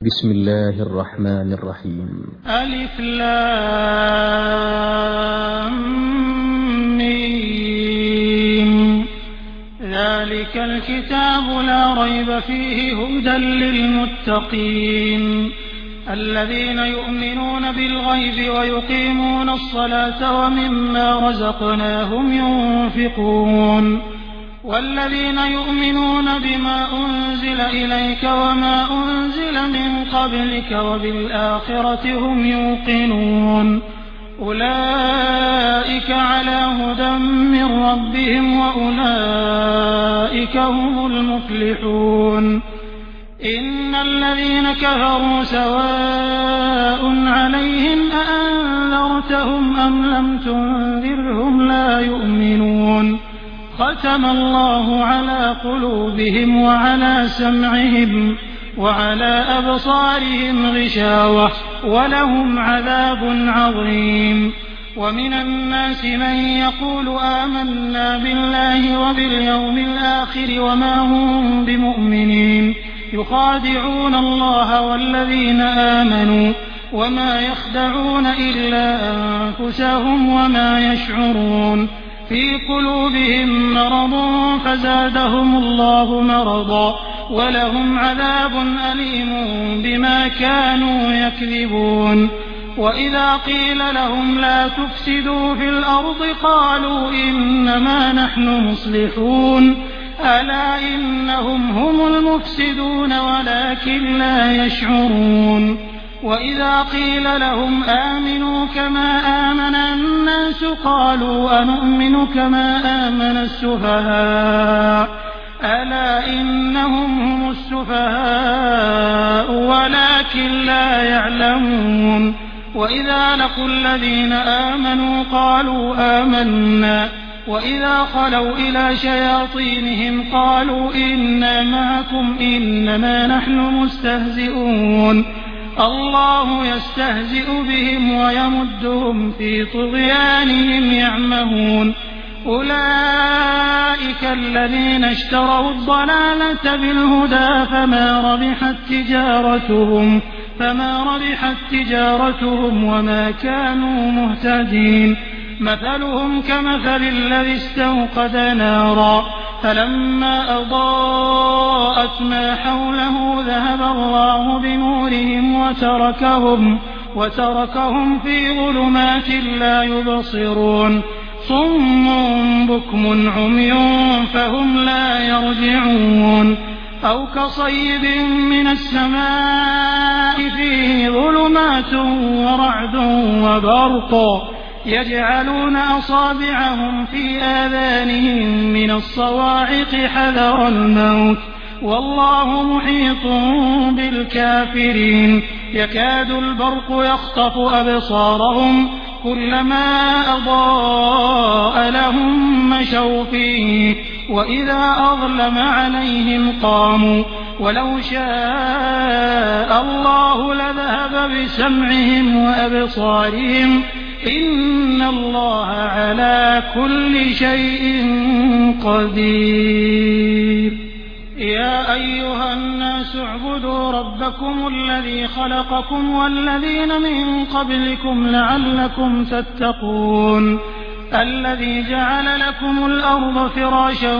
بسم الله الرحمن الرحيم. ألف لام ميم. ذلك الكتاب لا ريب فيه هدى للمتقين الذين يؤمنون بالغيب ويقيمون الصلاة ومما رزقناهم ينفقون والذين يؤمنون بما أنزل إليك وما أنزل من قبلك وبالآخرة هم يوقنون أولئك على هدى من ربهم وأولئك هم المفلحون. إن الذين كفروا سواء عليهم أأنذرتهم أم لم تنذرهم لا يؤمنون. ختم الله على قلوبهم وعلى سمعهم وعلى أبصارهم غشاوة ولهم عذاب عظيم. ومن الناس من يقول آمنا بالله وباليوم الآخر وما هم بمؤمنين يخادعون الله والذين آمنوا وما يخدعون إلا أنفسهم وما يشعرون. في قلوبهم مرض فزادهم الله مرضا ولهم عذاب أليم بما كانوا يكذبون. وإذا قيل لهم لا تفسدوا في الأرض قالوا إنما نحن مصلحون ألا إنهم هم المفسدون ولكن لا يشعرون. وإذا قيل لهم آمنوا كما آمن الناس قالوا أنؤمن كما آمن السفهاء ألا إنهم هم السفهاء ولكن لا يعلمون. وإذا لقوا الذين آمنوا قالوا آمنا وإذا خلوا إلى شياطينهم قالوا إنا معكم إنما نحن مستهزئون. الله يستهزئ بهم ويمدهم في طغيانهم يعمهون. أولئك الذين اشتروا الضلالة بالهدى فما ربحت تجارتهم وما كانوا مهتدين. مثلهم كمثل الذي استوقد نارا فلما أضاءت ما حوله ذهب الله بنورهم وتركهم في ظلمات لا يبصرون. صم بكم عمي فهم لا يرجعون. أو كصيب من السماء فيه ظلمات ورعد وبرق يجعلون أصابعهم في آذانهم من الصواعق حذر الموت والله محيط بالكافرين. يكاد البرق يخطف أبصارهم كلما أضاء لهم مشوا فيه وإذا أظلم عليهم قاموا ولو شاء الله لذهب بسمعهم وأبصارهم إن الله على كل شيء قدير. يا أيها الناس اعبدوا ربكم الذي خلقكم والذين من قبلكم لعلكم تتقون الذي جعل لكم الأرض فراشا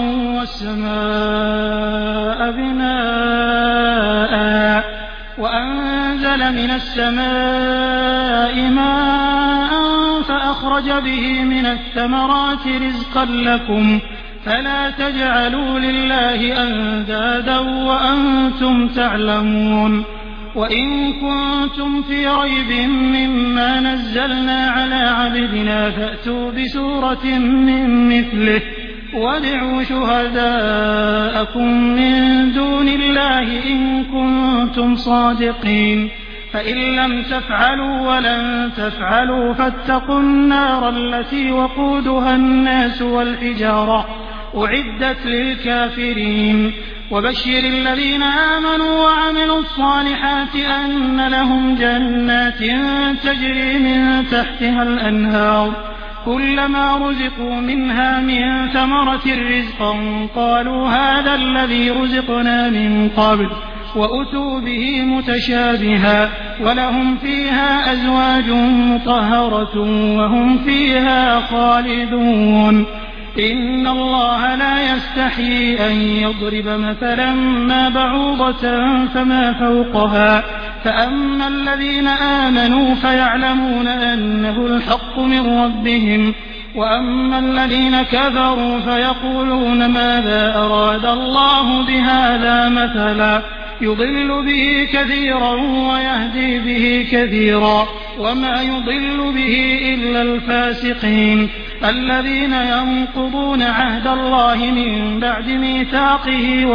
والسماء بناء وأنزل من السماء ماء فأخرج به من الثمرات رزقا لكم فلا تجعلوا لله أندادا وأنتم تعلمون. وإن كنتم في ريب مما نزلنا على عبدنا فأتوا بسورة من مثله وادعوا شهداءكم من دون الله إن كنتم صادقين. فإن لم تفعلوا ولن تفعلوا فاتقوا النار التي وقودها الناس والحجارة أعدت للكافرين. وبشر الذين آمنوا وعملوا الصالحات أن لهم جنات تجري من تحتها الأنهار كلما رزقوا منها من ثمرة رزقا قالوا هذا الذي رزقنا من قبل وأتوا به متشابها ولهم فيها أزواج مطهرة وهم فيها خالدون إن الله لا يستحيي أن يضرب مثلا ما بعوضة فما فوقها فأما الذين آمنوا فيعلمون أنه الحق من ربهم وأما الذين كفروا فيقولون ماذا أراد الله بهذا مثلا يضل به كثيرا ويهدي به كثيرا وما يضل به إلا الفاسقين الذين ينقضون عهد الله من بعد ميثاقه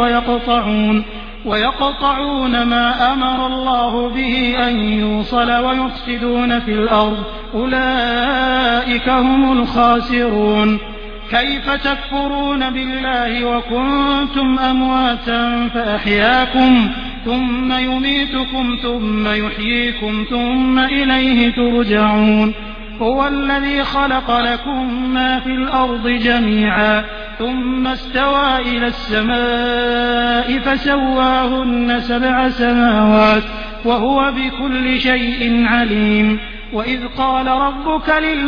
ويقطعون ما أمر الله به أن يوصل ويفسدون في الأرض أولئك هم الخاسرون كيف تكفرون بالله وكنتم أمواتا فأحياكم ثم يميتكم ثم يحييكم ثم إليه ترجعون هو الذي خلق لكم ما في الأرض جميعا ثم استوى إلى السماء فسواهن 7 سماوات وهو بكل شيء عليم وإذ قال ربك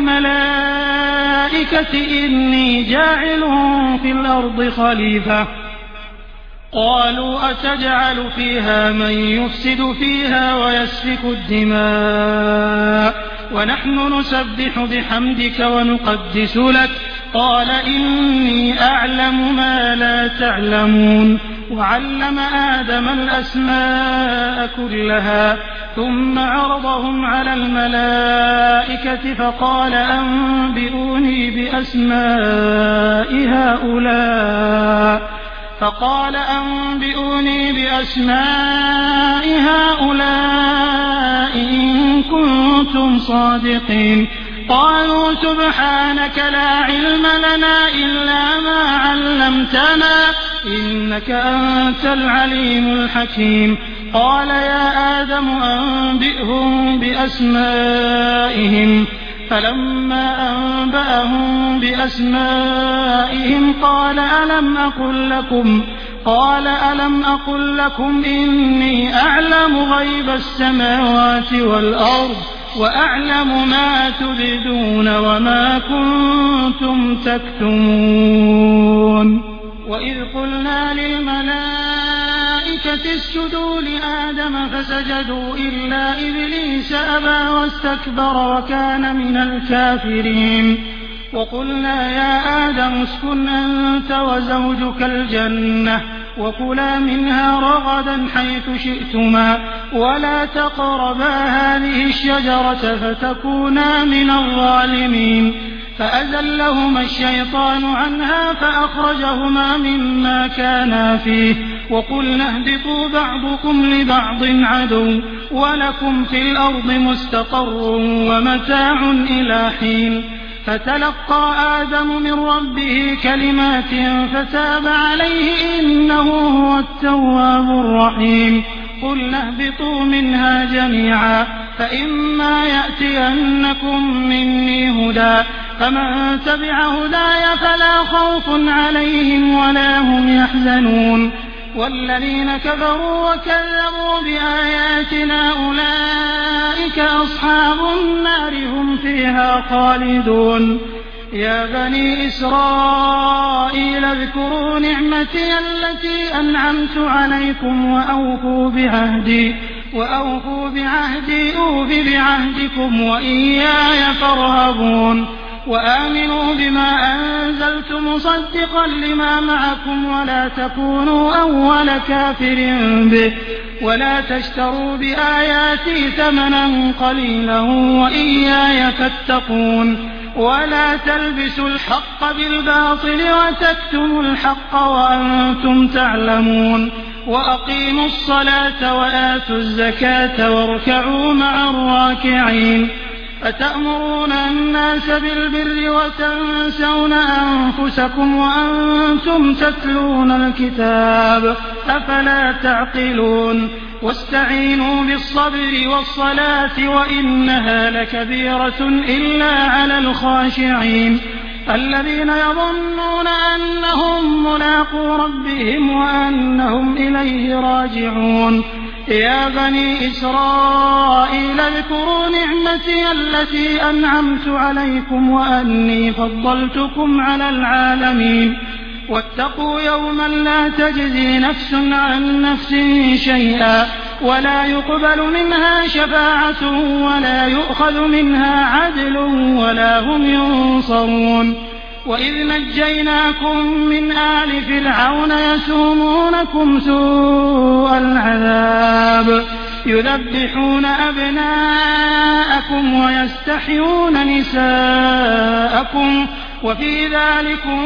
للملائكة إني جاعل في الأرض خليفة قالوا أتجعل فيها من يفسد فيها ويسفك الدماء ونحن نسبح بحمدك ونقدس لك قال إني أعلم ما لا تعلمون وعلم آدم الأسماء كلها ثم عرضهم على الملائكة فقال أنبئوني بأسماء هؤلاء إن كنتم صادقين قالوا سبحانك لا علم لنا إلا ما علمتنا إنك أنت العليم الحكيم قال يا آدم أنبئهم بأسمائهم فلما أنبأهم بأسمائهم قال ألم أقل لكم إني أعلم غيب السماوات والأرض وأعلم ما تبدون وما كنتم تكتمون وإذ قلنا للملائكة اسجدوا لآدم فسجدوا إلا إبليس أبى واستكبر وكان من الكافرين وقلنا يا آدم اسكن أنت وزوجك الجنة وكلا منها رغدا حيث شئتما ولا تقربا هذه الشجرة فتكونا من الظالمين فأزلهما الشيطان عنها فأخرجهما مما كانا فيه وقلنا اهبطوا بعضكم لبعض عدو ولكم في الأرض مستقر ومتاع إلى حين فتلقى آدم من ربه كلمات فتاب عليه إنه هو التواب الرحيم قلنا اهبطوا منها جميعا فإما يأتينكم مني هدى فمن تبع هداي فلا خوف عليهم ولا هم يحزنون والذين كفروا وكذبوا بآياتنا أولئك أصحاب النار هم فيها خالدون يا بني إسرائيل اذكروا نعمتي التي أنعمت عليكم وأوفوا بعهدي أوف بعهدكم وإياي فارهبون وآمنوا بما أنزلت مصدقا لما معكم ولا تكونوا أول كافر به ولا تشتروا بآياتي ثمنا قليلا وإياي فاتقون ولا تلبسوا الحق بالباطل وتكتموا الحق وأنتم تعلمون وأقيموا الصلاة وآتوا الزكاة واركعوا مع الراكعين أتأمرون الناس بالبر وتنسون أنفسكم وأنتم تتلون الكتاب أفلا تعقلون واستعينوا بالصبر والصلاة وإنها لكبيرة إلا على الخاشعين الذين يظنون أنهم ملاقو ربهم وأنهم إليه راجعون يا بني إسرائيل اذكروا نعمتي التي أنعمت عليكم وأني فضلتكم على العالمين واتقوا يوما لا تجزي نفس عن نفس شيئا ولا يقبل منها شفاعة ولا يؤخذ منها عدل ولا هم ينصرون وإذ نجيناكم من آل فرعون يسومونكم سوء العذاب يذبحون أبناءكم ويستحيون نساءكم وفي ذلكم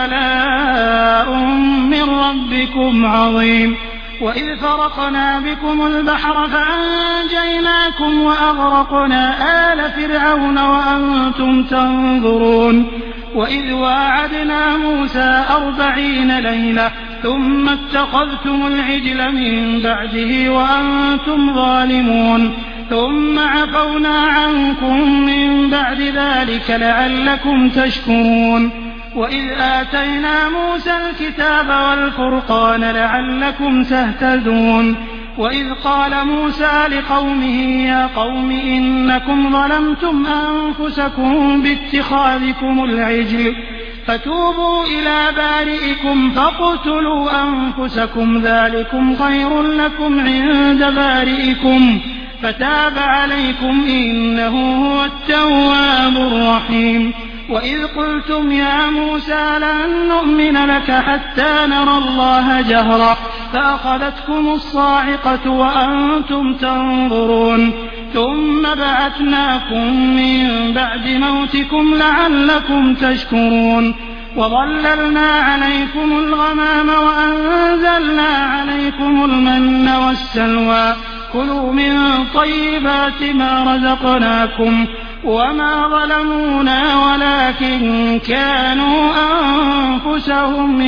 بلاء من ربكم عظيم وإذ فرقنا بكم البحر فأنجيناكم وأغرقنا آل فرعون وأنتم تنظرون وإذ واعدنا موسى 40 ليلة ثم اتخذتم العجل من بعده وأنتم ظالمون ثم عفونا عنكم من بعد ذلك لعلكم تشكرون وإذ آتينا موسى الكتاب والفرقان لعلكم تهتدون وإذ قال موسى لقومه يا قوم إنكم ظلمتم أنفسكم باتخاذكم العجل فتوبوا إلى بارئكم فاقتلوا أنفسكم ذلكم خير لكم عند بارئكم فتاب عليكم إنه هو التواب الرحيم وإذ قلتم يا موسى لن نؤمن لك حتى نرى الله جهرا فأخذتكم الصاعقة وأنتم تنظرون ثم بعثناكم من بعد موتكم لعلكم تشكرون وظللنا عليكم الغمام وأنزلنا عليكم المن والسلوى كلوا من طيبات ما رزقناكم وما ظلمونا ولكن كانوا أنفسهم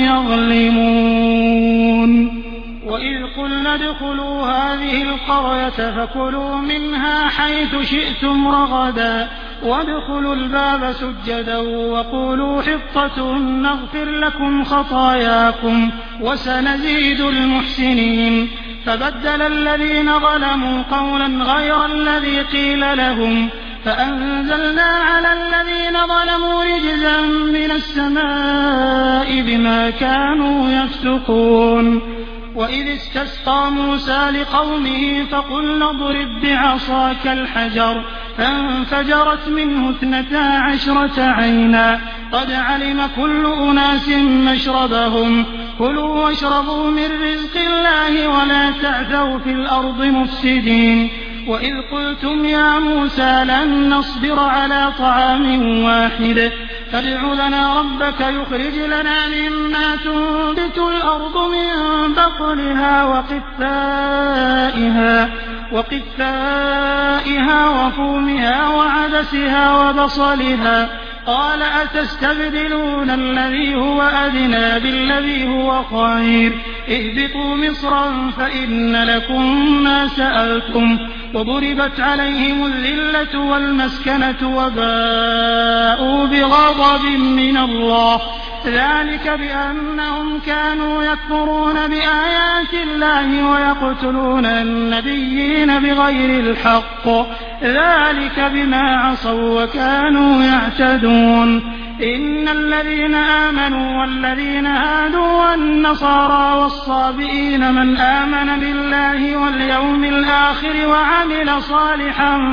يظلمون وإذ قلنا ادخلوا هذه القرية فكلوا منها حيث شئتم رغدا وادخلوا الباب سجدا وقولوا حطة نغفر لكم خطاياكم وسنزيد المحسنين فبدل الذين ظلموا قولا غير الذي قيل لهم فأنزلنا على الذين ظلموا رجزا من السماء بما كانوا يفسقون وإذ استسقى موسى لقومه فقلنا اضرب بعصاك الحجر فانفجرت منه 12 عينا قد علم كل أناس مشربهم كلوا واشربوا من رزق الله ولا تعثوا في الأرض مفسدين وإذ قلتم يا موسى لن نصبر على طعام واحد فادع لنا ربك يخرج لنا مما تنبت الأرض من بقلها وقثائها وفومها وعدسها وبصلها قال أتستبدلون الذي هو أدنى بالذي هو خير اهبطوا مصرا فإن لكم ما سألتم وضربت عليهم الذلة والمسكنة وباءوا بغضب من الله ذلك بأنهم كانوا يكفرون بآيات الله ويقتلون النبيين بغير الحق ذلك بما عصوا وكانوا يعتدون إن الذين آمنوا والذين هادوا والنصارى والصابئين من آمن بالله واليوم الآخر وعمل صالحا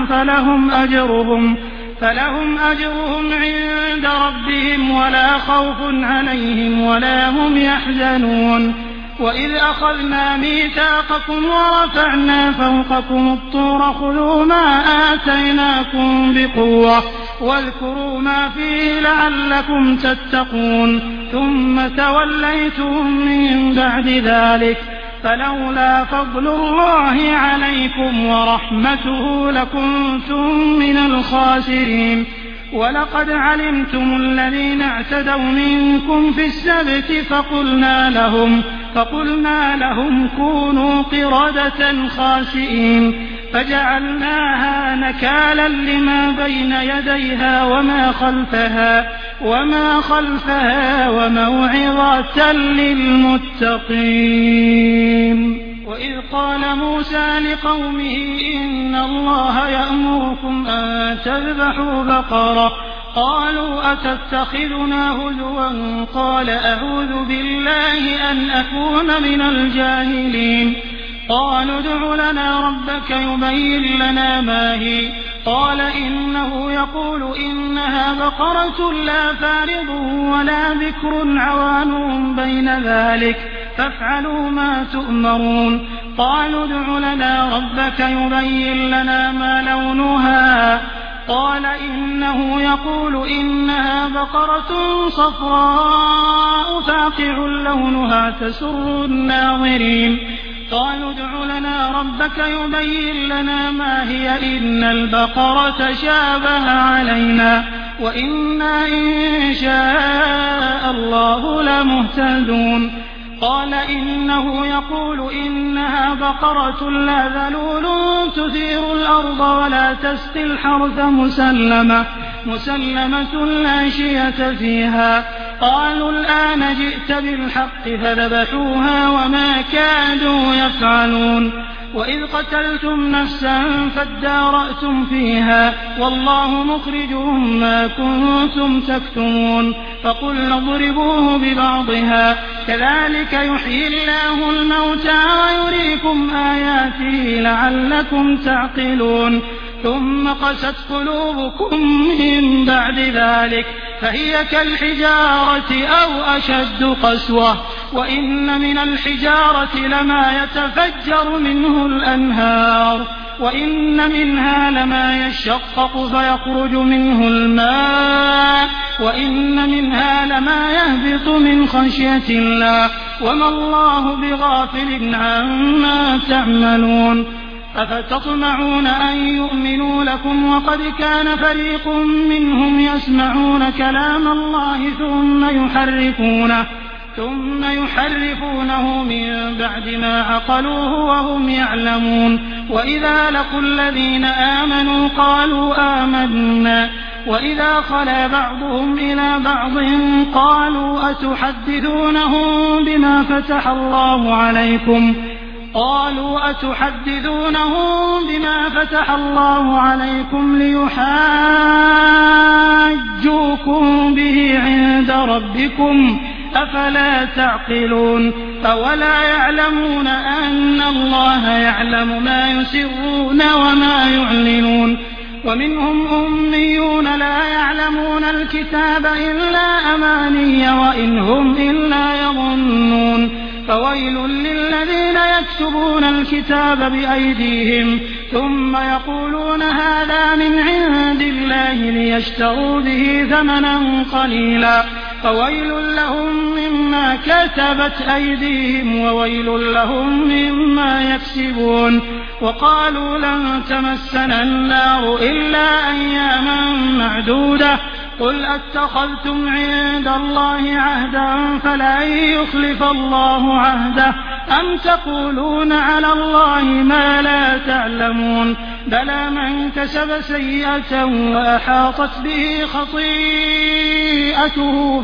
فلهم أجرهم عند ربهم ولا خوف عليهم ولا هم يحزنون وإذ أخذنا ميثاقكم ورفعنا فوقكم الطور خذوا ما آتيناكم بقوة واذكروا ما فيه لعلكم تتقون ثم توليتم من بعد ذلك فلولا فضل الله عليكم ورحمته لكنتم من الخاسرين ولقد علمتم الذين اعتدوا منكم في السبت فقلنا لهم كونوا قردة خاسئين فجعلناها نكالا لما بين يديها وما خلفها وموعظة للمتقين. وإذ قال موسى لقومه إن الله يأمركم أن تذبحوا بقرة قالوا أتتخذنا هزوا قال أعوذ بالله أن أكون من الجاهلين. قالوا ادع لنا ربك يبين لنا ما هي قال إنه يقول إنها بقرة لا فارض ولا بكر عوان بين ذلك فافعلوا ما تؤمرون. قالوا ادع لنا ربك يبين لنا ما لونها قال إنه يقول إنها بقرة صفراء فاقع لونها تسر الناظرين. قالوا ادع لنا ربك يبين لنا ما هي إن البقرة شابه علينا وإنا إن شاء الله لمهتدون. قال إنه يقول إنها بقرة لا ذلول تثير الأرض ولا تسقي الحرث مسلمة لا شية فيها. قالوا الآن جئت بالحق فذبحوها وما كادوا يفعلون. وإذ قتلتم نفسا فادارأتم فيها والله مخرج ما كنتم تكتمون. فقلنا اضربوه ببعضها كذلك يحيي الله الموتى ويريكم آياته لعلكم تعقلون. ثم قست قلوبكم من بعد ذلك فهي كالحجارة أو أشد قسوة وإن من الحجارة لما يتفجر منه الأنهار وإن منها لما يشقق فيخرج منه الماء وإن منها لما يهبط من خشية الله وما الله بغافل عما تعملون. أفتطمعون أن يؤمنوا لكم وقد كان فريق منهم يسمعون كلام الله ثم يحرفونه من بعد ما عقلوه وهم يعلمون. وإذا لقوا الذين آمنوا قالوا آمنا وإذا خلا بعضهم إلى بعض قالوا أتحدثونهم بما فتح الله عليكم ليحاجوكم به عند ربكم أفلا تعقلون. أولا يعلمون أن الله يعلم ما يسرون وما يعلنون. ومنهم أميون لا يعلمون الكتاب إلا أماني وإن هم إلا يظنون. فويل للذين يكتبون الكتاب بأيديهم ثم يقولون هذا من عند الله ليشتروا به ثمنا قليلا فويل لهم مما كتبت أيديهم وويل لهم مما يكسبون. وقالوا لن تمسنا النار إلا أياما معدودة قل أتخذتم عند الله عهدا فلن يخلف الله عهده أم تقولون على الله ما لا تعلمون. بلى من كسب سيئة وأحاطت به خطيئته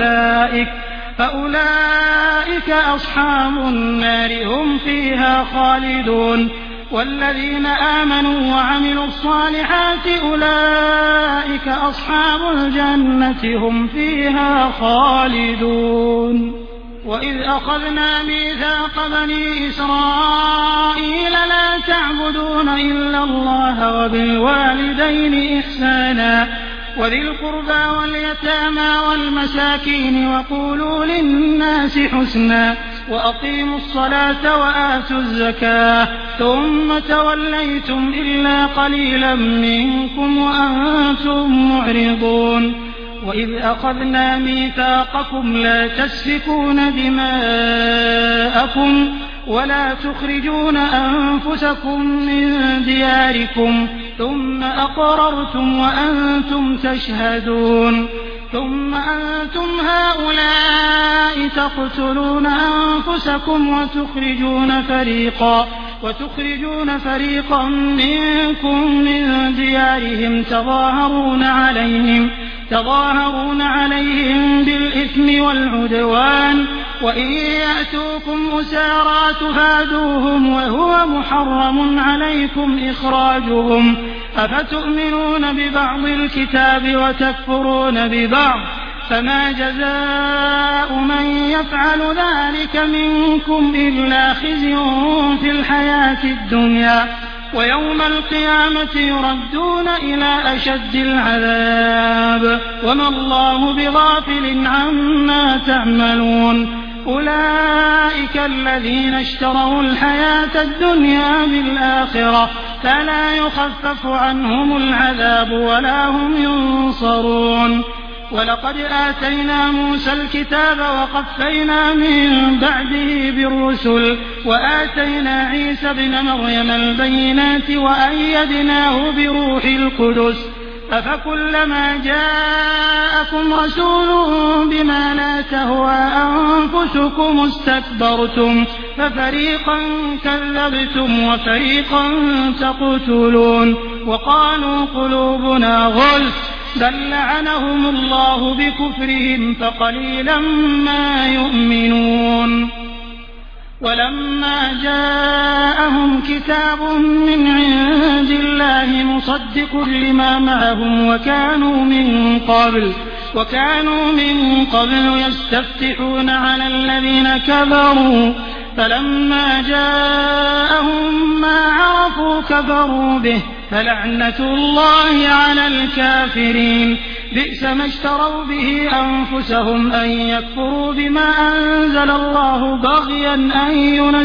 فأولئك أصحاب النار هم فيها خالدون. والذين آمنوا وعملوا الصالحات أولئك أصحاب الجنة هم فيها خالدون. وإذ أخذنا ميثاق بني إسرائيل لا تعبدون إلا الله وبالوالدين إحسانا وذي القربى واليتامى والمساكين وقولوا للناس حسنا وأقيموا الصلاة وآتوا الزكاة ثم توليتم إلا قليلا منكم وأنتم معرضون. وإذ أخذنا ميثاقكم لا تسفكون دماءكم ولا تخرجون أنفسكم من دياركم ثم أقررتم وأنتم تشهدون. ثم أنتم هؤلاء تقتلون أنفسكم وتخرجون فريقا منكم من ديارهم تظاهرون عليهم بالإثم والعدوان وإن يأتوكم أسارى تفادوهم وهو محرم عليكم إخراجهم أفتؤمنون ببعض الكتاب وتكفرون ببعض فما جزاء من يفعل ذلك منكم إلا خزي في الحياة الدنيا ويوم القيامة يردون إلى أشد العذاب وما الله بغافل عما تعملون أولئك الذين اشتروا الحياة الدنيا بالآخرة فلا يخفف عنهم العذاب ولا هم ينصرون ولقد آتينا موسى الكتاب وقفينا من بعده بالرسل وآتينا عيسى ابن مريم البينات وأيدناه بروح القدس أفكلما جاءكم رسول بما لا تهوى أنفسكم استكبرتم ففريقا كذبتم وفريقا تقتلون وقالوا قلوبنا غلف بل لعنهم الله بكفرهم فقليلا ما يؤمنون ولما جاءهم كتاب من عند الله مصدق لما معهم وكانوا من قبل يستفتحون على الذين كفروا فلما جاءهم ما عرفوا كفروا به فلعنة الله على الكافرين بئس ما اشتروا به أنفسهم أن يكفروا بما أنزل الله بغيا أن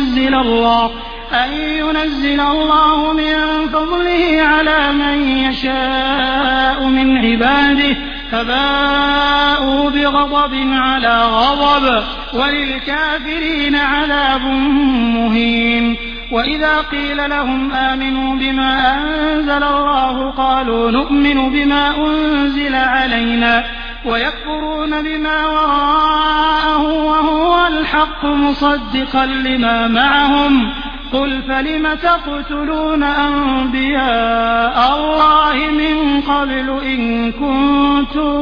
ينزل الله من فضله على من يشاء من عباده فباءوا بغضب على غضب وللكافرين عذاب مهين وإذا قيل لهم آمنوا بما أنزل الله قالوا نؤمن بما أنزل علينا ويكفرون بما وراءه وهو الحق مصدقا لما معهم قل فلم تقتلون أنبياء الله من قبل إن كنتم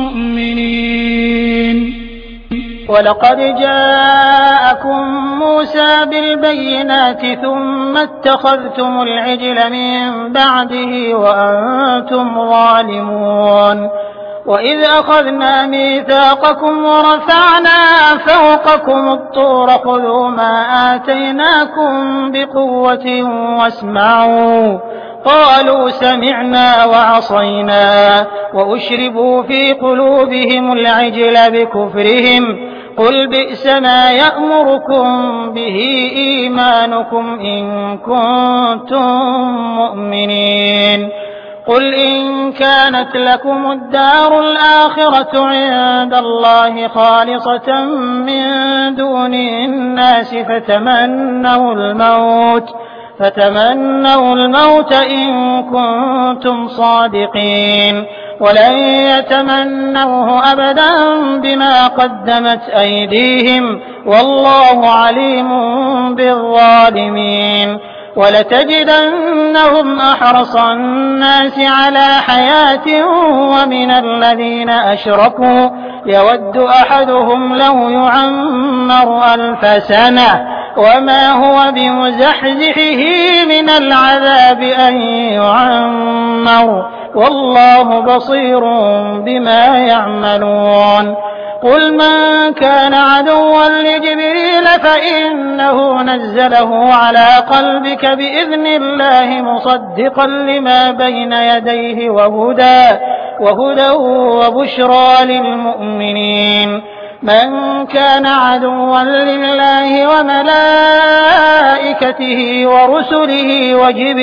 مؤمنين ولقد جاءكم موسى بالبينات ثم اتخذتم العجل من بعده وأنتم ظالمون وإذ أخذنا ميثاقكم ورفعنا فوقكم الطور خذوا ما آتيناكم بقوة واسمعوا قالوا سمعنا وعصينا وأشربوا في قلوبهم العجل بكفرهم قل بئس ما يأمركم به إيمانكم إن كنتم مؤمنين قل إن كانت لكم الدار الآخرة عند الله خالصة من دون الناس فتمنوا الموت إن كنتم صادقين ولن يتمنوه أبدا بما قدمت أيديهم والله عليم بالظالمين ولتجدنهم أحرص الناس على حياة ومن الذين أشركوا يود أحدهم لو يعمر 1000 سنة وما هو بمزحزحه من العذاب أن يعمر والله بصير بما يعملون قل من كان عدوا لجبريل فإنه نزله على قلبك بإذن الله مصدقا لما بين يديه وهدى وبشرى للمؤمنين من كان عدوا لله وملائكته ورسله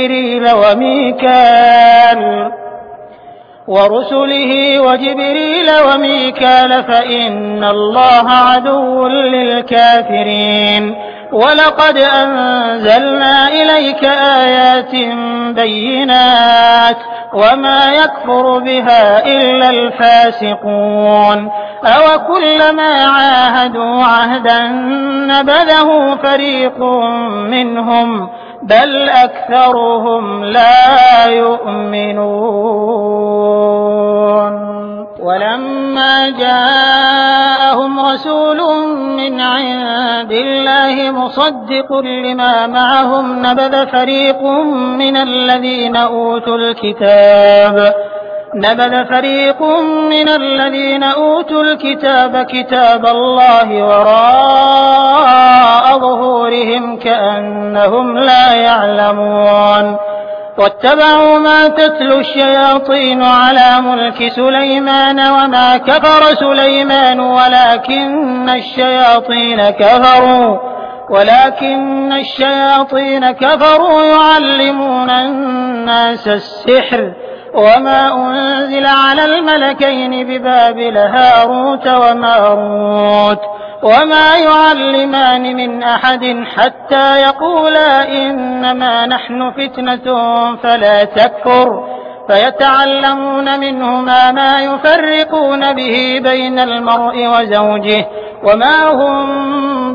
وجبريل وميكال فإن الله عدو للكافرين ولقد أنزلنا إليك آيات بينات وما يكفر بها إلا الفاسقون أوكلما عاهدوا عهدا نبذه فريق منهم بل أكثرهم لا يؤمنون ولما جاءهم رسول من عند الله مصدق لما معهم نبذ فريق من الذين أوتوا الكتاب كتاب الله وراء ظهورهم كأنهم لا يعلمون واتبعوا ما تتلو الشياطين على ملك سليمان وما كفر سليمان ولكن الشياطين كفروا يعلمون الناس السحر وما أنزل على الملكين ببابل هاروت وماروت وما يعلمان من أحد حتى يقولا إنما نحن فتنة فلا تكفر فيتعلمون منهما ما يفرقون به بين المرء وزوجه وما هم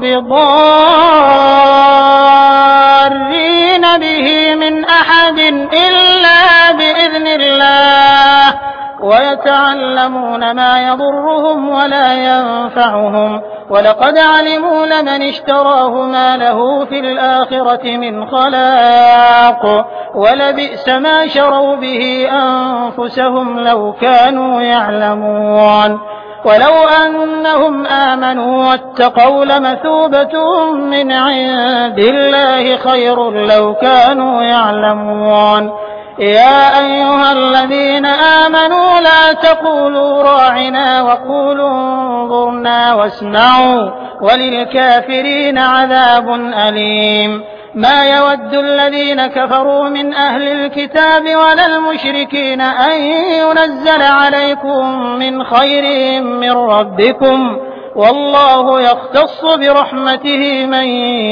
بضارين به من أحد إلا بإذن الله ويتعلمون ما يضرهم ولا ينفعهم ولقد علموا لمن اشتراه ما له في الآخرة من خلاق ولبئس ما شروا به أنفسهم لو كانوا يعلمون ولو أنهم آمنوا واتقوا لمثوبة من عند الله خير لو كانوا يعلمون يا أيها الذين آمنوا لا تقولوا راعنا وقولوا انظرنا واسمعوا وللكافرين عذاب أليم ما يود الذين كفروا من أهل الكتاب ولا المشركين أن ينزل عليكم من خير من ربكم والله يختص برحمته من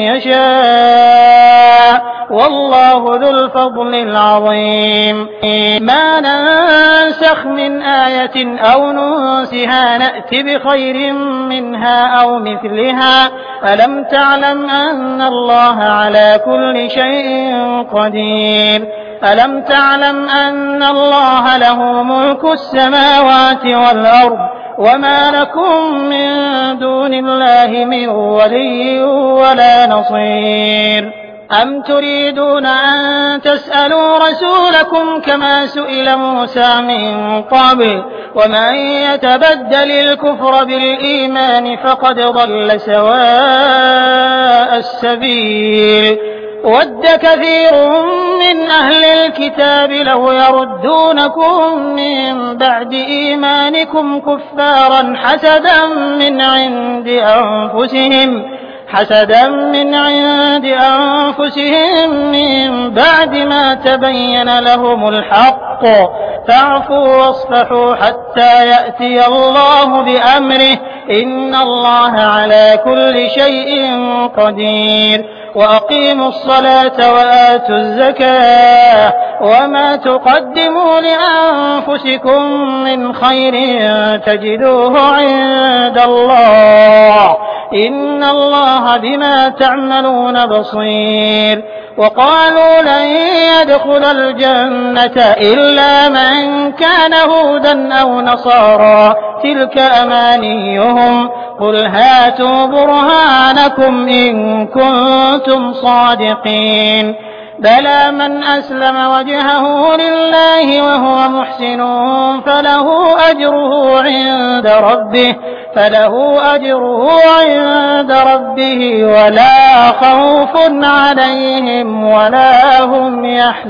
يشاء والله ذو الفضل العظيم ما ننسخ من آية أو ننسها نأت بخير منها أو مثلها ألم تعلم أن الله على كل شيء قدير ألم تعلم أن الله له ملك السماوات والأرض وما لكم من دون الله من ولي ولا نصير أم تريدون أن تسألوا رسولكم كما سئل موسى من قبل ومن يتبدل الكفر بالإيمان فقد ضل سواء السبيل ود كثير من أهل الكتاب لو يردونكم من بعد إيمانكم كفارا حسدا من عند أنفسهم من بعد ما تبين لهم الحق فاعفوا واصفحوا حتى يأتي الله بأمره إن الله على كل شيء قدير وأقيموا الصلاة وآتوا الزكاة وما تقدموا لأنفسكم من خير تجدوه عند الله إن الله بما تعملون بصير وقالوا لن يدخل الجنة إلا من كان هودا أو نصارى تلك أمانيهم قل هاتوا برهانكم إن كنتم صادقين بلى من أسلم وجهه لله وهو محسن فله أجره عند ربه ولا خوف عليهم ولا هم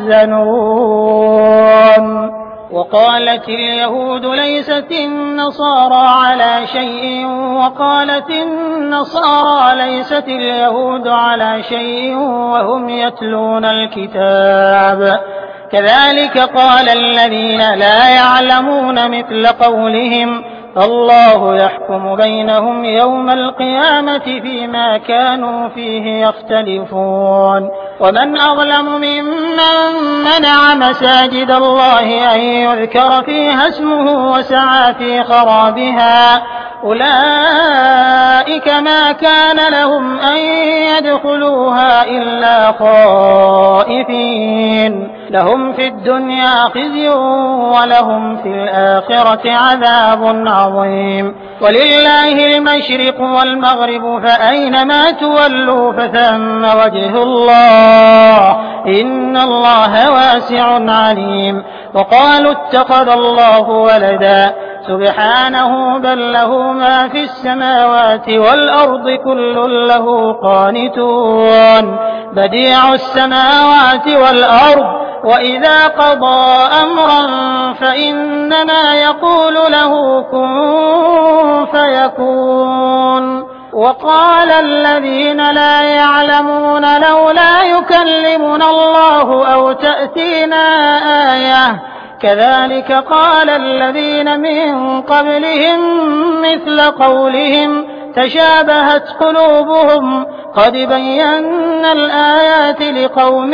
يحزنون وقالت اليهود ليست النصارى على شيء وقالت النصارى ليست اليهود على شيء وهم يتلون الكتاب كذلك قال الذين لا يعلمون مثل قولهم الله يحكم بينهم يوم القيامة فيما كانوا فيه يختلفون ومن أظلم ممن منع مساجد الله أن يذكر فيها اسمه وسعى في خرابها أولئك ما كان لهم أن يدخلوها إلا خائفين لهم في الدنيا خزي ولهم في الآخرة عذاب عظيم ولله المشرق والمغرب فأينما تولوا فثم وجه الله إن الله واسع عليم وقالوا اتخذ الله ولدا سبحانه بل له ما في السماوات والأرض كل له قانتون بديع السماوات والأرض وإذا قضى أمرا فإنما يقول له كن فيكون وقال الذين لا يعلمون لولا يكلمنا الله أو تأتينا آية كذلك قال الذين من قبلهم مثل قولهم تشابهت قلوبهم قد بينا الآيات لقوم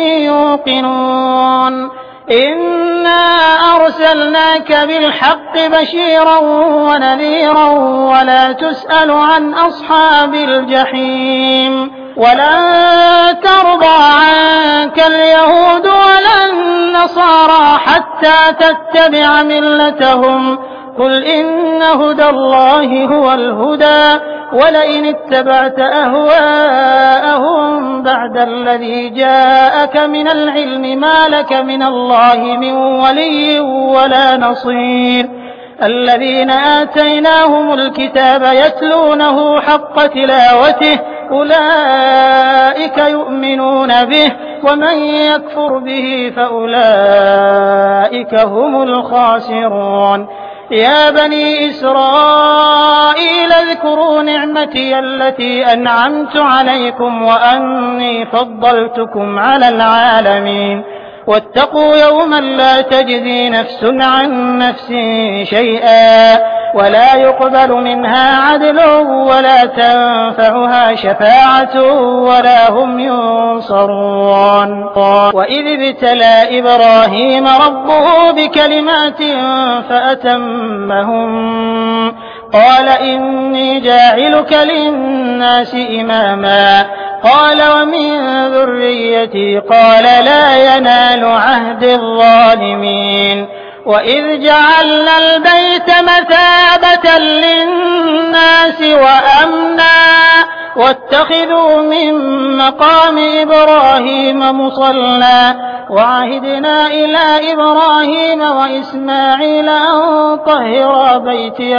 يوقنون إنا أرسلناك بالحق بشيرا ونذيرا ولا تسأل عن أصحاب الجحيم ولن ترضى عنك اليهود ولا النصارى حتى تتبع ملتهم قل إن هدى الله هو الهدى ولئن اتبعت أهواءهم بعد الذي جاءك من العلم ما لك من الله من ولي ولا نصير الذين آتيناهم الكتاب يتلونه حق تلاوته أولئك يؤمنون به ومن يكفر به فأولئك هم الخاسرون يا بني إسرائيل اذكروا نعمتي التي أنعمت عليكم وأني فضلتكم على العالمين واتقوا يوما لا تجزي نفس عن نفس شيئا ولا يقبل منها عدل ولا تنفعها شفاعة ولا هم ينصرون وإذ ابتلى إبراهيم ربه بكلمات فأتمهم قال إني جاعلك للناس إماما قال ومن ذريتي قال لا ينال عهد الظالمين وإذ جعلنا البيت مثابة للناس وأمنا واتخذوا من مقام إبراهيم مصلى وعهدنا إلى إبراهيم وإسماعيل أن طهرا بيتي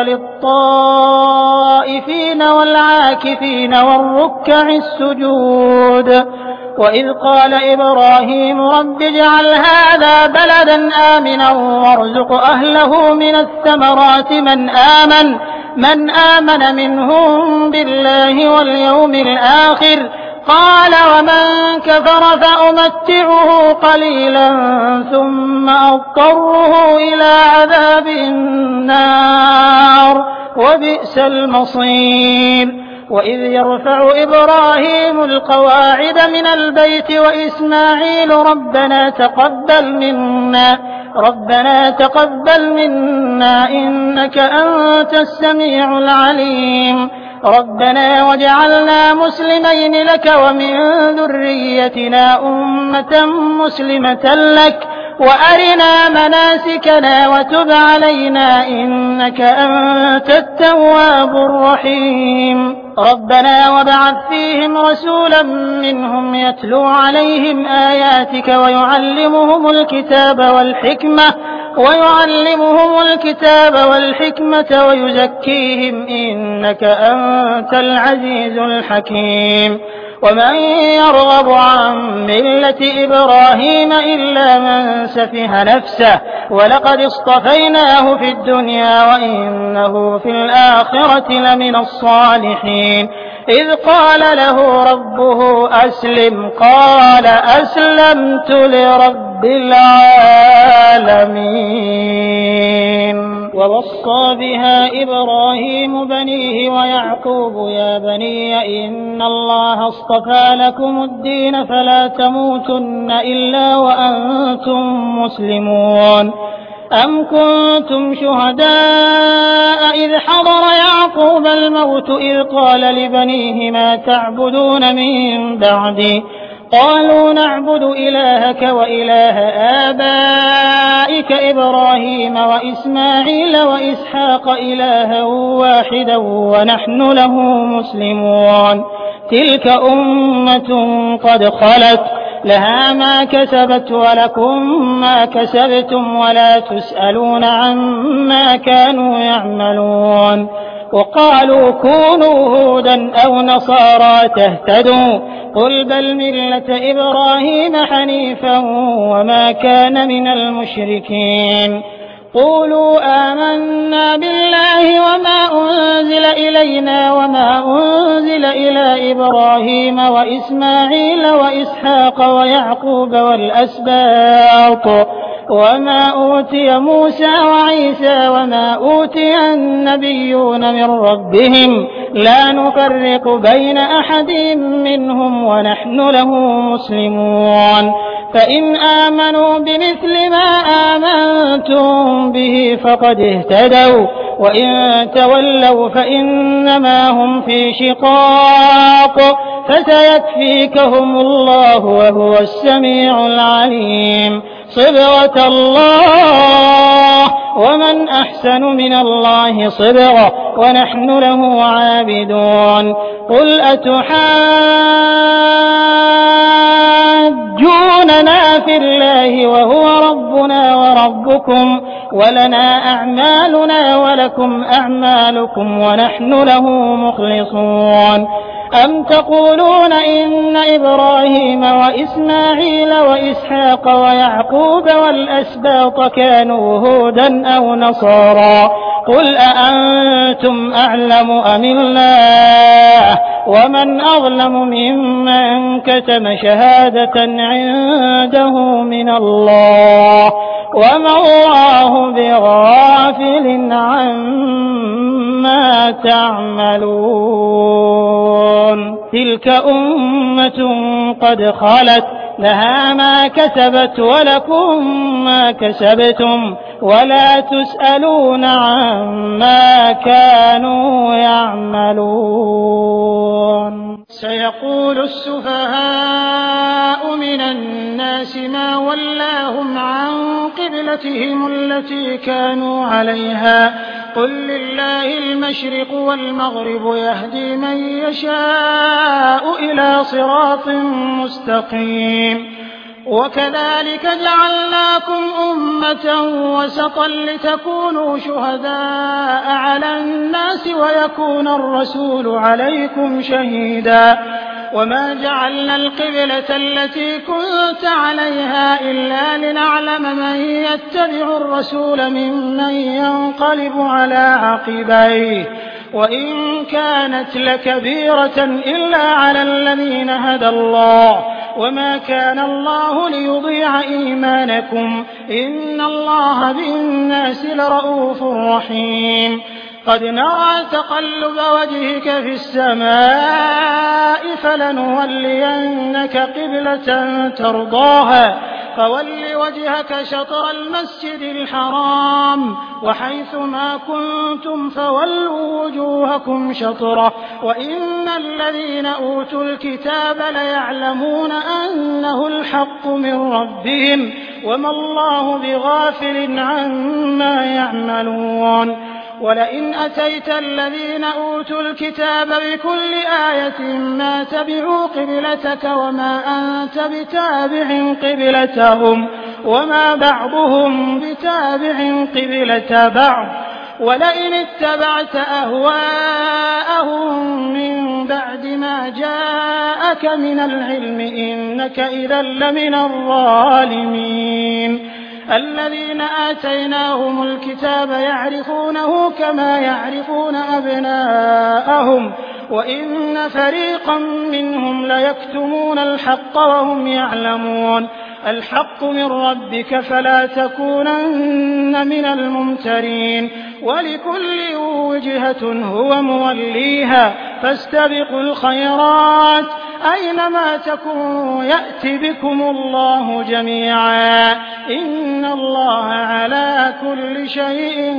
للطائفين والعاكفين والركع السجود وإذ قال إبراهيم رب اجعل هذا بلدا آمنا وارزق أهله من الثمرات من آمن منهم بالله واليوم الآخر قال ومن كفر فأمتعه قليلا ثم أضطره إلى عذاب النار وبئس المصير وإذ يرفع إبراهيم القواعد من البيت وإسماعيل ربنا تقبل منا إنك أنت السميع العليم ربنا واجعلنا مسلمين لك ومن ذريتنا أمة مسلمة لك وأرنا مناسكنا وتب علينا إنك أنت التواب الرحيم ربنا وابعث فيهم رسولا منهم يتلو عليهم آياتك ويعلمهم الكتاب والحكمة ويزكيهم إنك أنت العزيز الحكيم ومن يرغب عن ملة إبراهيم إلا من سفه نفسه ولقد اصطفيناه في الدنيا وإنه في الآخرة لمن الصالحين إذ قال له ربه أسلم قال أسلمت لرب العالمين ووصى بها إبراهيم بنيه ويعقوب يا بني إن الله اصطفى لكم الدين فلا تموتن إلا وأنتم مسلمون أم كنتم شهداء إذ حضر يعقوب الموت إذ قال لبنيه ما تعبدون من بعدي قالوا نعبد إلهك وإله آبائك إبراهيم وإسماعيل وإسحاق إلها واحدا ونحن له مسلمون تلك أمة قد خلت لها ما كسبت ولكم ما كسبتم ولا تسألون عما كانوا يعملون وقالوا كونوا هودا أو نصارى تهتدوا قل بل ملة إبراهيم حنيفا وما كان من المشركين قولوا آمنا بالله وما أنزل إلينا وما أنزل إلى إبراهيم وإسماعيل وإسحاق ويعقوب والأسباط وما أوتي موسى وعيسى وما أوتي النبيون من ربهم لا نفرق بين أحد منهم ونحن له مسلمون فإن آمنوا بمثل ما آمنتم به فقد اهتدوا وإن تولوا فإنما هم في شقاق فسيكفيكهم الله وهو السميع العليم صبغة الله ومن أحسن من الله صبغة ونحن له عابدون قل أتحاجوننا في الله وهو ربنا وربكم ولنا أعمالنا ولكم أعمالكم ونحن له مخلصون أم تقولون إن إبراهيم وإسماعيل وإسحاق ويعقوب والأسباط كانوا هودا أو نصارى قل أأنتم أعلم أم الله ومن أظلم ممن كتم شهادة عنده من الله وما الله بغافل عما تعملون تلك أمة قد خلت لها ما كسبت ولكم ما كسبتم ولا تسألون عما كانوا يعملون سيقول السفهاء من الناس ما ولاهم عن قبلتهم التي كانوا عليها قل لله المشرق والمغرب يهدي من يشاء إلى صراط مستقيم وكذلك جعلناكم أمة وسطا لتكونوا شهداء على الناس ويكون الرسول عليكم شهيدا وما جعلنا القبلة التي كنت عليها إلا لنعلم من يتبع الرسول ممن ينقلب على عقبيه وإن كانت لكبيرة إلا على الذين هدى الله وما كان الله ليضيع إيمانكم إن الله بالناس لرءوف رحيم قد نرى تقلب وجهك في السماء فلنولينك قبلة ترضاها فول وجهك شطر المسجد الحرام وحيث ما كنتم فولوا وجوهكم شطره وإن الذين أوتوا الكتاب ليعلمون أنه الحق من ربهم وما الله بغافل عما يعملون ولئن أتيت الذين أوتوا الكتاب بكل آية ما تبعوا قبلتك وما أنت بتابع قبلتهم وما بعضهم بتابع قبلة بعض ولئن اتبعت أهواءهم من بعد ما جاءك من العلم إنك إذا لمن الظالمين الذين آتيناهم الكتاب يعرفونه كما يعرفون أبناءهم وإن فريقا منهم ليكتمون الحق وهم يعلمون الحق من ربك فلا تكونن من الممترين ولكل وجهة هو موليها فاستبقوا الخيرات أينما تكونوا يأت بكم الله جميعا إن الله على كل شيء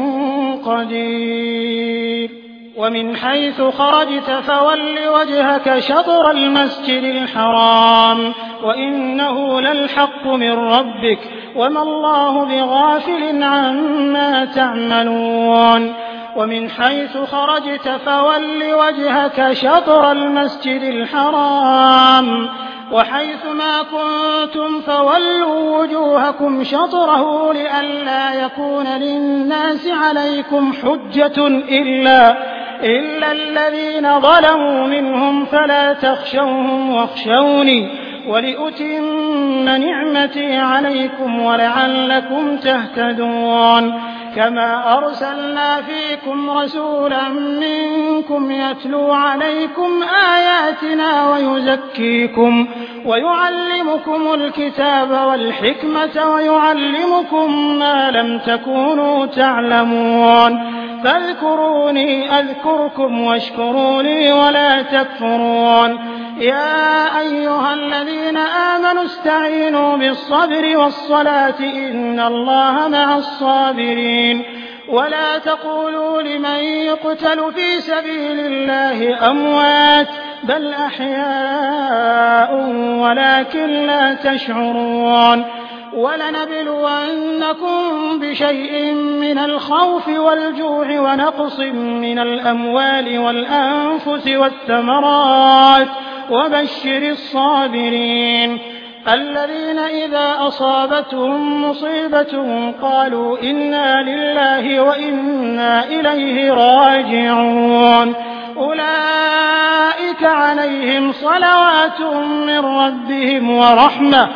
قدير ومن حيث خرجت فول وجهك شطر المسجد الحرام وإنه للحق من ربك وما الله بغافل عما تعملون ومن حيث خرجت فول وجهك شطر المسجد الحرام وحيث ما كنتم فولوا وجوهكم شطره لئلا يكون للناس عليكم حجة إلا الذين ظلموا منهم فلا تخشوهم واخشوني ولأتم نعمتي عليكم ولعلكم تهتدون كما أرسلنا فيكم رسولا منكم يتلو عليكم آياتنا ويزكيكم ويعلمكم الكتاب والحكمة ويعلمكم ما لم تكونوا تعلمون فاذكروني أذكركم واشكروا لي ولا تكفرون يا أيها الذين آمنوا استعينوا بالصبر والصلاة إن الله مع الصابرين ولا تقولوا لمن يقتل في سبيل الله أموات بل أحياء ولكن لا تشعرون ولنبلونكم بشيء من الخوف والجوع ونقص من الأموال والأنفس والثمرات وبشر الصابرين الذين إذا أصابتهم مصيبة قالوا إنا لله وإنا إليه راجعون أولئك عليهم صلوات من ربهم ورحمة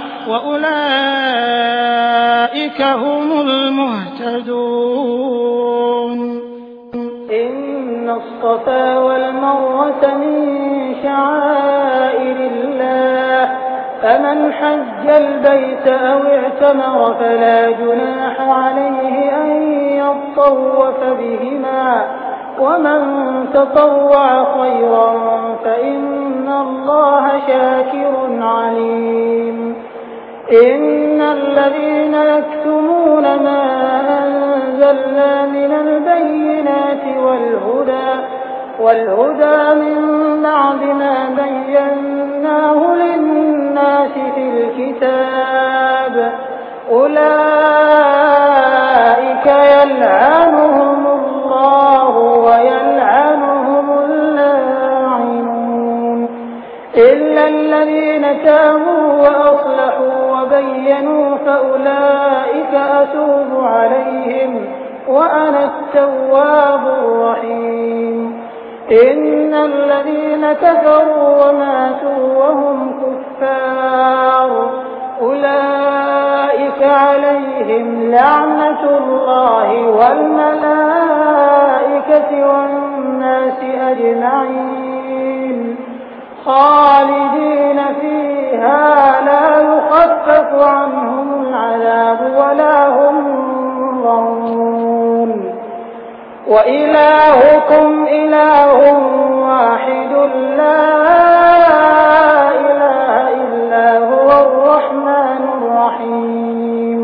وأولئك هم المهتدون إن الصفا والمروة من شعائر الله فمن حج البيت أو اعتمر فلا جناح عليه أن يطوف بهما ومن تطوع خيرا فإن الله شاكر عليم إن الذين يكتمون ما أنزلنا من البينات والهدى من بعد ما بيناه للناس في الكتاب أولئك يلعنهم الله ويلعنهم اللاعنون إلا الذين تابوا وأصلحوا وبينوا فأولئك أتوب عليهم وأنا التواب الرحيم إن الذين كفروا وماتوا وهم كفار أولئك عليهم لعنة الله والملائكة والناس أجمعين خالدين فيها لا يخفف عنهم العذاب ولا هم ينظرون وإلهكم إله واحد لا إله إلا هو الرحمن الرحيم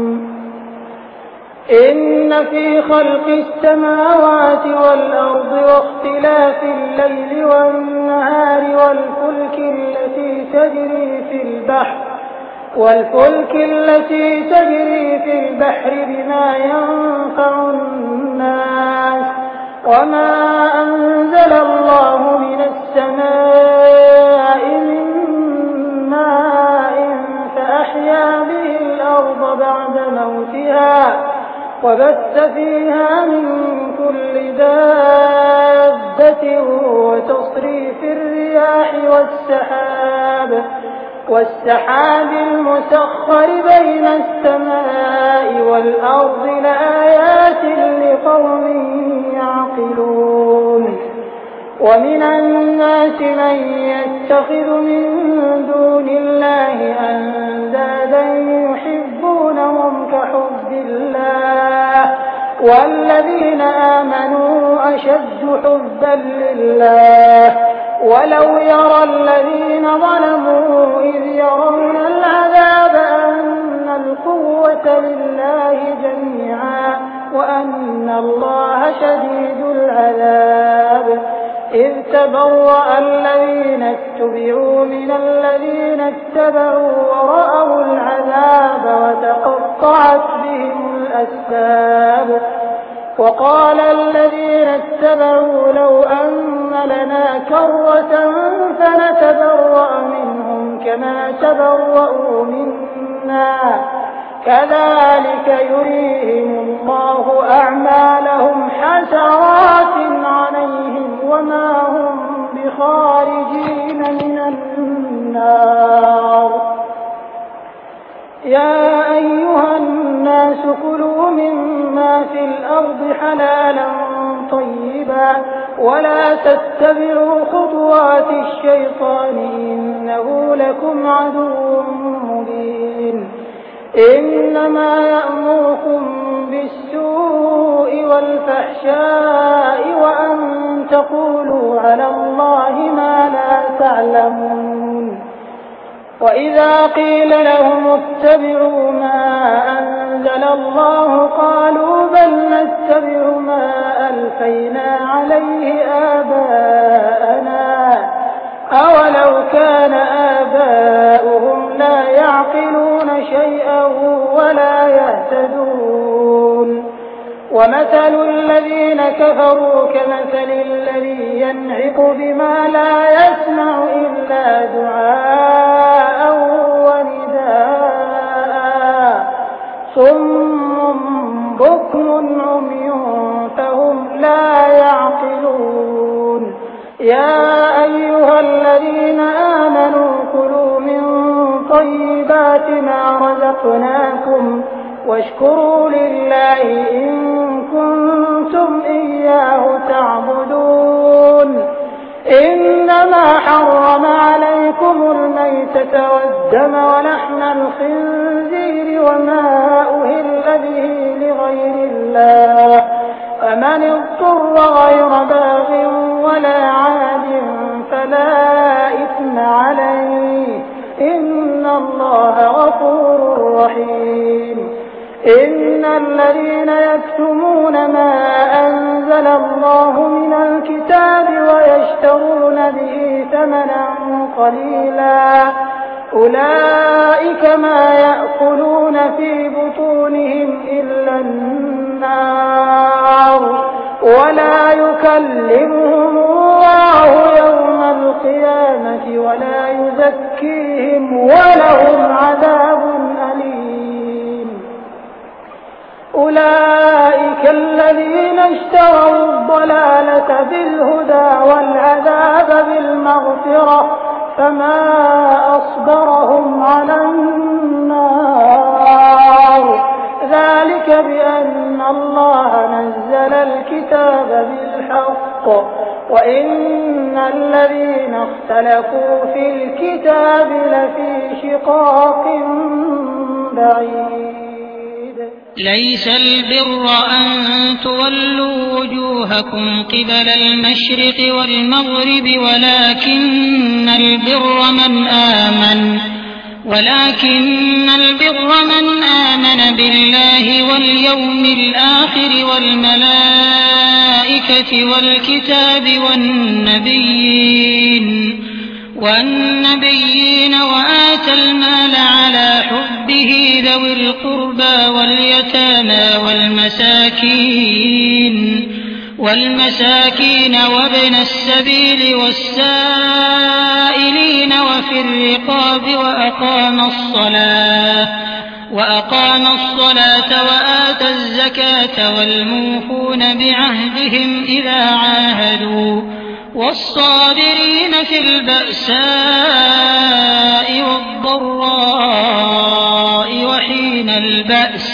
إن في خلق السماوات والأرض واختلاف الليل والنهار والفلك التي تجري في البحر بما ينفع الناس وما أنزل الله من السماء من ماء فأحيا به الأرض بعد موتها وبث فيها من كل دابة وتصريف الرياح والسحاب المسخر بين السماء والأرض لآيات لقوم يعقلون ومن الناس من يتخذ من دون الله أندادا يحبونهم كحب الله والذين آمنوا أشد حبا لله ولو يرى الذين ظلموا إذ يرون العذاب أن القوة لله جميعا وأن الله شديد العذاب إذ تبرأ الذين اتبعوا من الذين اتبعوا ورأوا العذاب وتقطعت بهم الأسباب وقال الذين اتبعوا لو أن لنا كرة فنتبرأ منهم كما تبرأوا منا كذلك يريهم الله أعمالهم حسرات عليهم وما هم بخارجين من النار يا أيها الناس كلوا مما في الأرض حلالا طيبا ولا تتبعوا خطوات الشيطان إنه لكم عدو مبين إنما يأمركم بالسوء والفحشاء وأن تقولوا على الله ما لا تعلمون وإذا قيل لهم اتبعوا ما أنزل الله قالوا بل نتبع ما ألفينا عليه آباءنا أولو كان آباؤهم لا يعقلون شيئا ولا يهتدون ومثل الذين كفروا كمثل الذي ينعق بما لا يسمع إلا دعاء ونداء صم بكم عمي فهم لا يعقلون يا أيها الذين آمنوا كلوا من طيبات ما رزقناكم واشكروا لله إن كنتم إياه تعبدون إنما حرم عليكم الميتة والدم ولحم الخنزير وما أهل به لغير الله فمن اضطر غير باغ ولا عاد فلا إثم عليه إن الله غفور رحيم إن الذين يكتمون ما أنزل الله من الكتاب ويشترون به ثمنا قليلا أولئك ما يأكلون في بطونهم إلا النار ولا يكلمهم الله يوم القيامة ولا يزكيهم ولهم عذاب أليم أولئك الذين اشتروا الضلالة بالهدى والعذاب بالمغفرة فما أصبرهم على النار ذلك بأن الله نزل الكتاب بالحق وإن الذين اختلفوا في الكتاب لفي شقاق بعيد ليس البر أن تولوا وجوهكم قبل المشرق والمغرب ولكن البر من آمن بالله واليوم الآخر والملائكة والكتاب والنبيين وآتى المال على حبه ذوي القربى واليتامى والمساكين وابن السبيل والسائلين وفي الرقاب وأقام الصلاة وآتى الزكاة والموفون بعهدهم إذا عاهدوا والصابرين في البأساء والضراء وحين البأس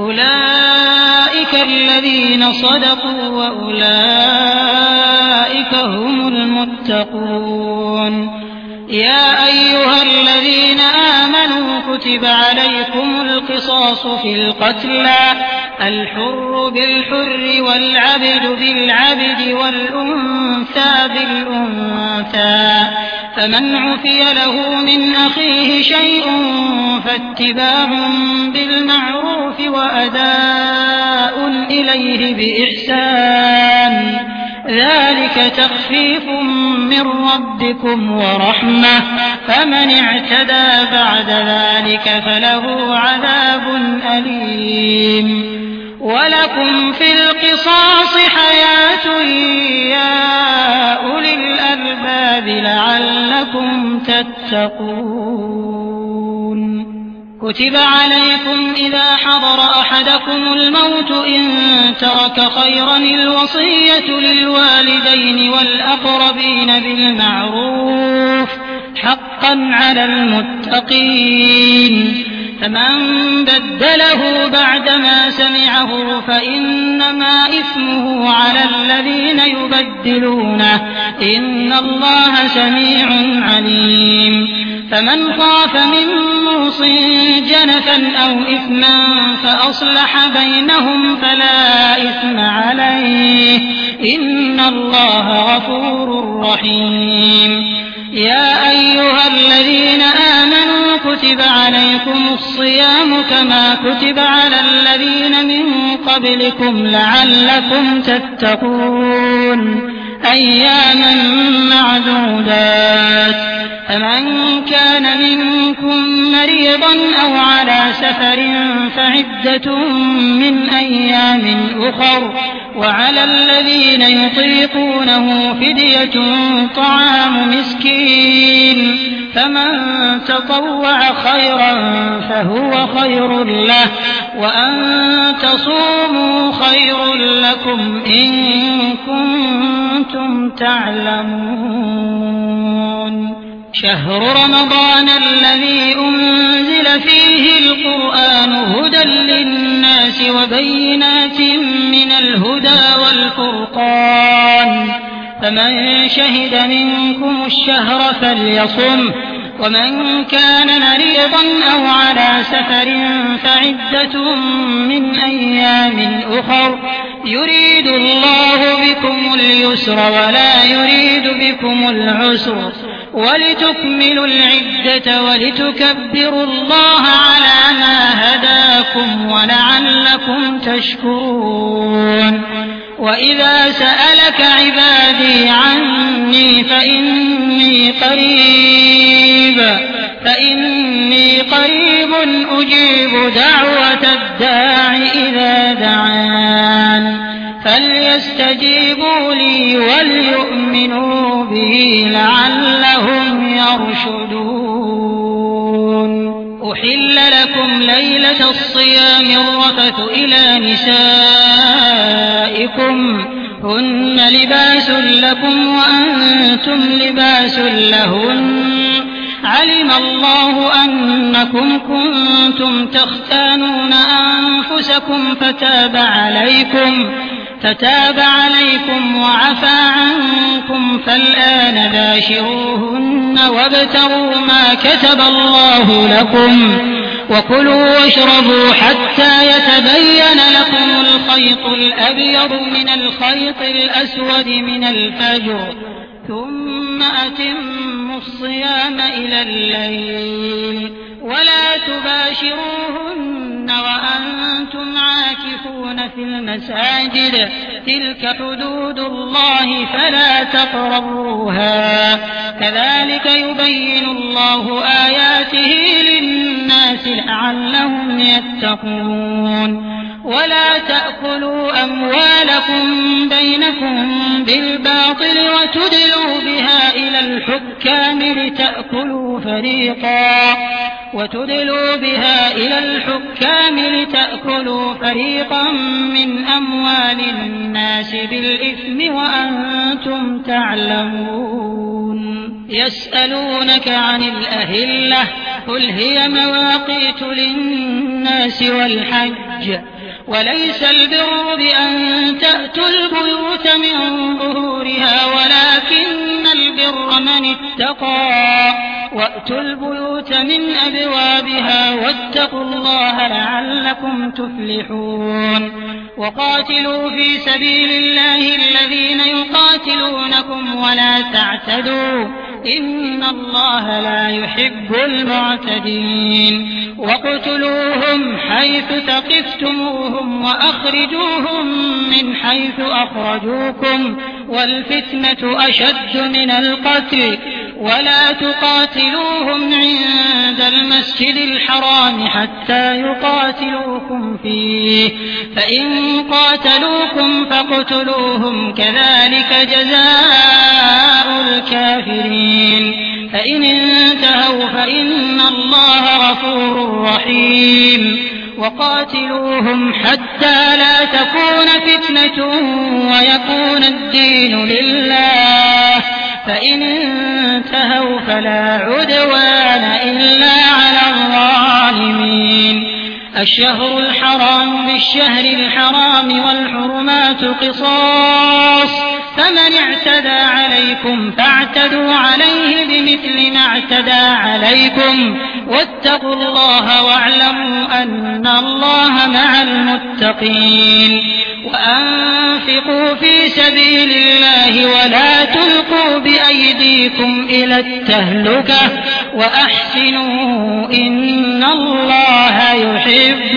أولئك الذين صدقوا وأولئك أولئك هم المتقون. يا أيها الذين آمنوا كتب عليكم القصاص في القتلى الحر بالحر والعبد بالعبد والأنثى بالأنثى فمن عفي له من أخيه شيء فاتباع بالمعروف وأداء إليه بإحسان ذلك تخفيف من ربكم ورحمة فمن اعتدى بعد ذلك فله عذاب أليم. ولكم في القصاص حياة يا أولي الألباب لعلكم تتقون. كتب عليكم إذا حضر أحدكم الموت إن ترك خيرا الوصية للوالدين والأقربين بالمعروف حقا على المتقين. فمن بدله بعدما سمعه فإنما إثمه على الذين يبدلونه إن الله سميع عليم. فمن خاف من موص جنفا أو إثما فأصلح بينهم فلا إثم عليه إن الله غفور رحيم. يا أيها الذين آمنوا كتب عليكم الصيام كما كتب على الذين من قبلكم لعلكم تتقون أياما معدودات. فمن كان منكم مريضا أو على سفر فعدة من أيام أخر وعلى الذين يطيقونه فدية طعام مسكين فمن تطوع خيرا فهو خير له وأن تصوموا خير لكم إن كنتم تعلمون. شهر رمضان الذي أنزل فيه القرآن هدى للناس وبينات من الهدى والفرقان فمن شهد منكم الشهر فليصم ومن كان مريضا أو على سفر فعدة من أيام أخر يريد الله بكم اليسر ولا يريد بكم العسر ولتكملوا العدة ولتكبروا الله على ما هداكم ولعلكم تشكرون. وإذا سألك عبادي عني فإني قريب أجيب دعوة الداع إذا دعان فليستجيبوا لي وليؤمنوا به لعلهم يرشدون. أحل لكم ليلة الصيام الرفث إلى نسائكم هن لباس لكم وأنتم لباس لهن علم الله أنكم كنتم تختانون أنفسكم فتاب عليكم وعفى عنكم فالآن باشروهن وابتغوا ما كتب الله لكم وكلوا واشربوا حتى يتبين لكم الخيط الأبيض من الخيط الأسود من الفجر ثم أتموا الصيام إلى الليل ولا تباشروهن وأنتم عاكفون في المساجد تلك حدود الله فلا تقربوها كذلك يبين الله آياته للناس لعلهم يتقون. ولا تأكلوا أموالكم بينكم بالباطل وتدلوا بها إلى الحكام لتأكلوا فريقا من أموال الناس بالإثم وأنتم تعلمون. يسألونك عن الأهلة قل هي مواقيت للناس والحج وليس البر بأن تأتوا البيوت من ظهورها البر من اتقى وأتوا البيوت من أبوابها واتقوا الله لعلكم تفلحون وقاتلوا في سبيل الله الذين يقاتلونكم ولا تعتدوا إن الله لا يحب المعتدين واقتلوهم حيث ثقفتموهم وأخرجوهم من حيث أخرجوكم والفتنة أشد من القتل ولا تقاتلوهم عند المسجد الحرام حتى يقاتلوكم فيه فإن قاتلوكم فاقتلوهم كذلك جزاء الكافرين فإن انتهوا فإن الله غفور رحيم وقاتلوهم حتى لا تكون فتنة ويكون الدين لله فإن انتهوا فلا عدوان إلا على الظالمين الشهر الحرام بالشهر الحرام والحرمات قصاص فمن اعتدى عليكم فاعتدوا عليه بمثل ما اعتدى عليكم واتقوا الله واعلموا أن الله مع المتقين وأنفقوا في سبيل الله ولا تلقوا بأيديكم إلى التهلكة وأحسنوا إن الله يحب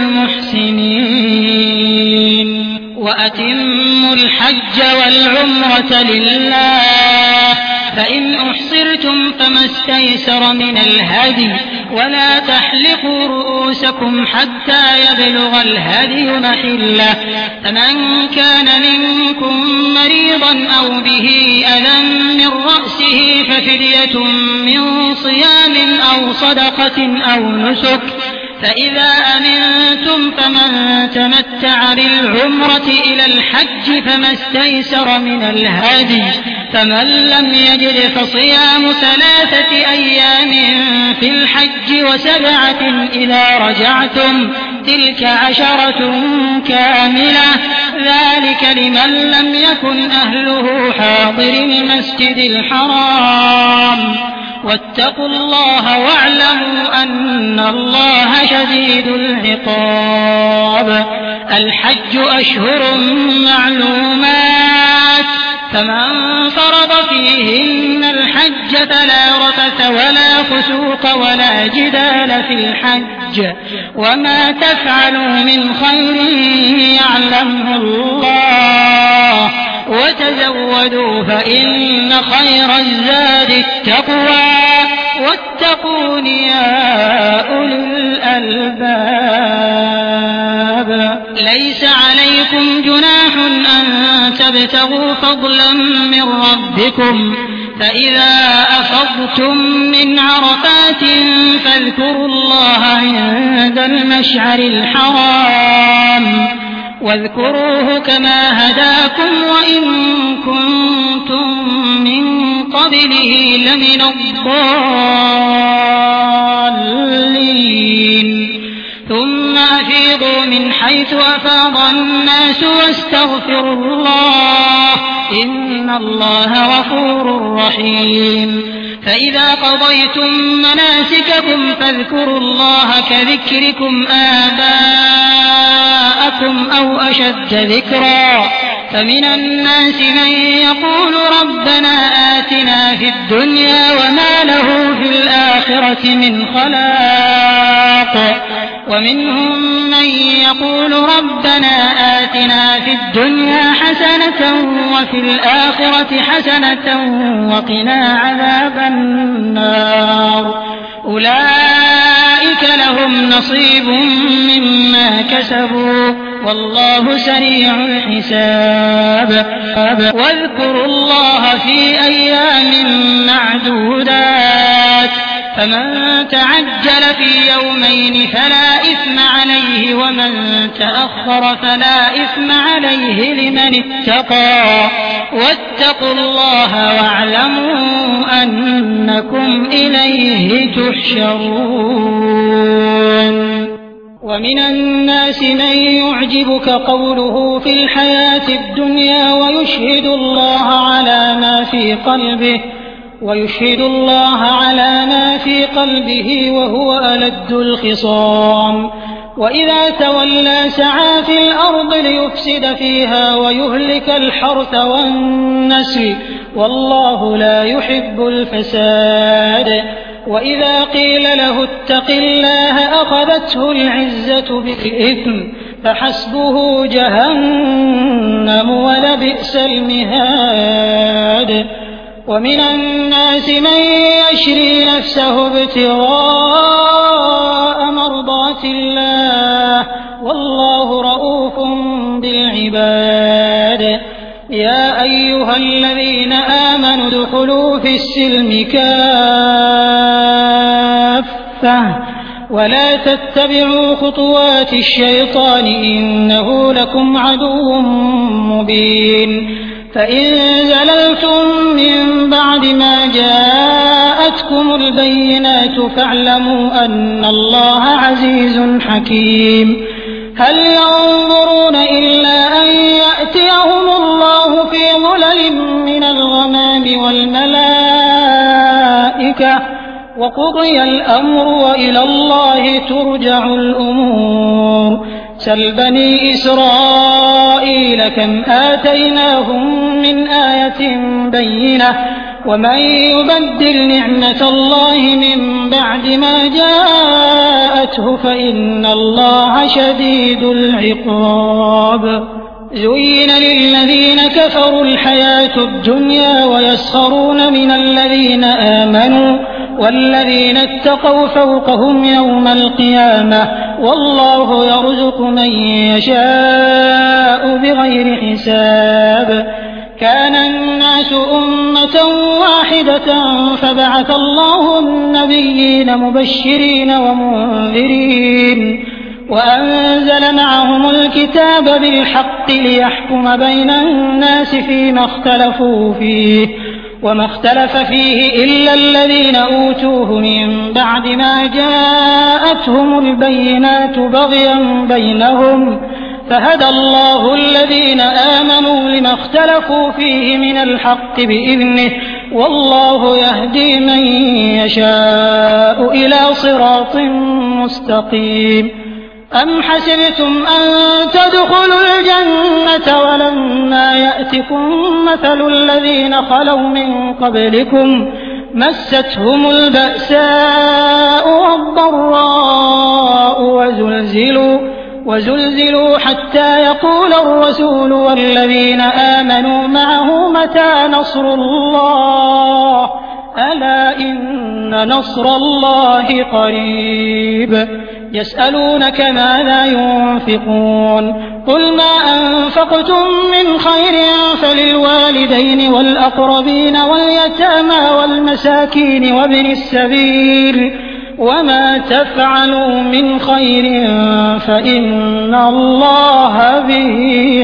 المحسنين وأتموا الحج والعمرة لله فإن أحصرتم فما استيسر من الهدي ولا تحلقوا رؤوسكم حتى يبلغ الهدي محله فمن كان منكم مريضا أو به أذى من رأسه ففدية من صيام أو صدقة أو نسك فإذا أمنتم فمن تمتع بالعمرة إلى الحج فما استيسر من الهدي فمن لم يجد فصيام 3 أيام في الحج و7 إذا رجعتم تلك 10 كاملة ذلك لمن لم يكن أهله حاضر المسجد الحرام واتقوا الله واعلموا أن الله شديد العقاب الحج أشهر معلومات فمن فرض فيهن الحج فلا رفث ولا فسوق ولا جدال في الحج وما تفعلوا من خير يعلمه الله وتزودوا فإن خير الزاد التقوى واتقون يا أولي الألباب ليس عليكم جناح أن تبتغوا فضلا من ربكم فإذا أفضتم من عرفات فاذكروا الله عند المشعر الحرام واذكروه كما هداكم وإن كنتم من قبله لمن الضالين ثم أفيضوا من حيث أفاض الناس واستغفروا الله إن الله غفور رحيم فإذا قضيتم مناسككم فاذكروا الله كذكركم آباءكم أو أشد ذكرا فمن الناس من يقول ربنا آتنا في الدنيا وما له في الآخرة من خلاق ومنهم من يقول ربنا آتنا في الدنيا حسنة وفي الآخرة حسنة وقنا عذاب النار أولئك لهم نصيب مما كسبوا والله سريع الحساب واذكروا الله في أيام معدودات فمن تعجل في يومين فلا إثم عليه ومن تأخر فلا إثم عليه لمن اتقى واتقوا الله واعلموا أنكم إليه تحشرون ومن الناس من يعجبك قوله في الحياة الدنيا ويشهد الله على ما في قلبه ويشهد الله على ما في قلبه وهو ألد الخصام وإذا تولى سعى في الأرض ليفسد فيها ويهلك الحرث والنسل والله لا يحب الفساد وإذا قيل له اتق الله أخذته العزة بالإثم فحسبه جهنم ولبئس المهاد ومن الناس من يشري نفسه ابتغاء مرضات الله والله رؤوف بالعباد يا أيها الذين آمنوا ادخلوا في السلم كافة ولا تتبعوا خطوات الشيطان إنه لكم عدو مبين فإن زللتم من بعد ما جاءتكم البينات فاعلموا أن الله عزيز حكيم هل ينظرون إلا أن يأتيهم الله في ظلل من الغمام والملائكة وقضي الأمر وإلى الله ترجع الأمور سل بني إسرائيل كم آتيناهم من آية بينة ومن يبدل نعمة الله من بعد ما جاءته فإن الله شديد العقاب زين للذين كفروا الحياة الدنيا ويسخرون من الذين آمنوا والذين اتقوا فوقهم يوم القيامة والله يرزق من يشاء بغير حساب كان الناس أمة واحدة فبعث الله النبيين مبشرين ومنذرين وأنزل معهم الكتاب بالحق ليحكم بين الناس فيما اختلفوا فيه وما اختلف فيه إلا الذين أوتوه من بعد ما جاءتهم البينات بغيا بينهم فهدى الله الذين آمنوا لما اختلفوا فيه من الحق بإذنه والله يهدي من يشاء إلى صراط مستقيم أم حسبتم أن تدخلوا الجنة ولما يأتكم مثل الذين خلوا من قبلكم مستهم البأساء والضراء وزلزلوا حتى يقول الرسول والذين آمنوا معه متى نصر الله ألا إن نصر الله قريب يسألونك ماذا ينفقون قل ما أنفقتم من خير فللوالدين والأقربين واليتامى والمساكين وابن السبيل وما تفعلوا من خير فإن الله به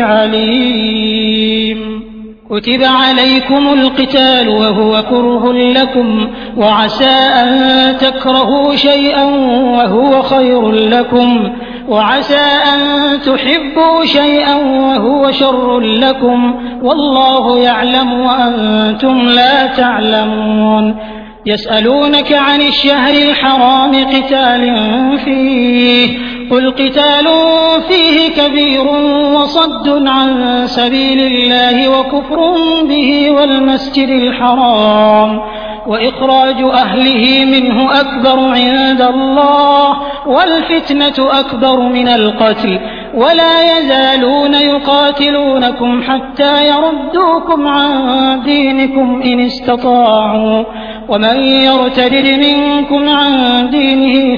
عليم كتب عليكم القتال وهو كره لكم وعسى أن تكرهوا شيئا وهو خير لكم وعسى أن تحبوا شيئا وهو شر لكم والله يعلم وأنتم لا تعلمون يسألونك عن الشهر الحرام قتال فيه قل قتال فيه كبير وصد عن سبيل الله وكفر به والمسجد الحرام وإخراج أهله منه أكبر عند الله والفتنة أكبر من القتل ولا يزالون يقاتلونكم حتى يردوكم عن دينكم إن استطاعوا ومن يرتد منكم عن دينه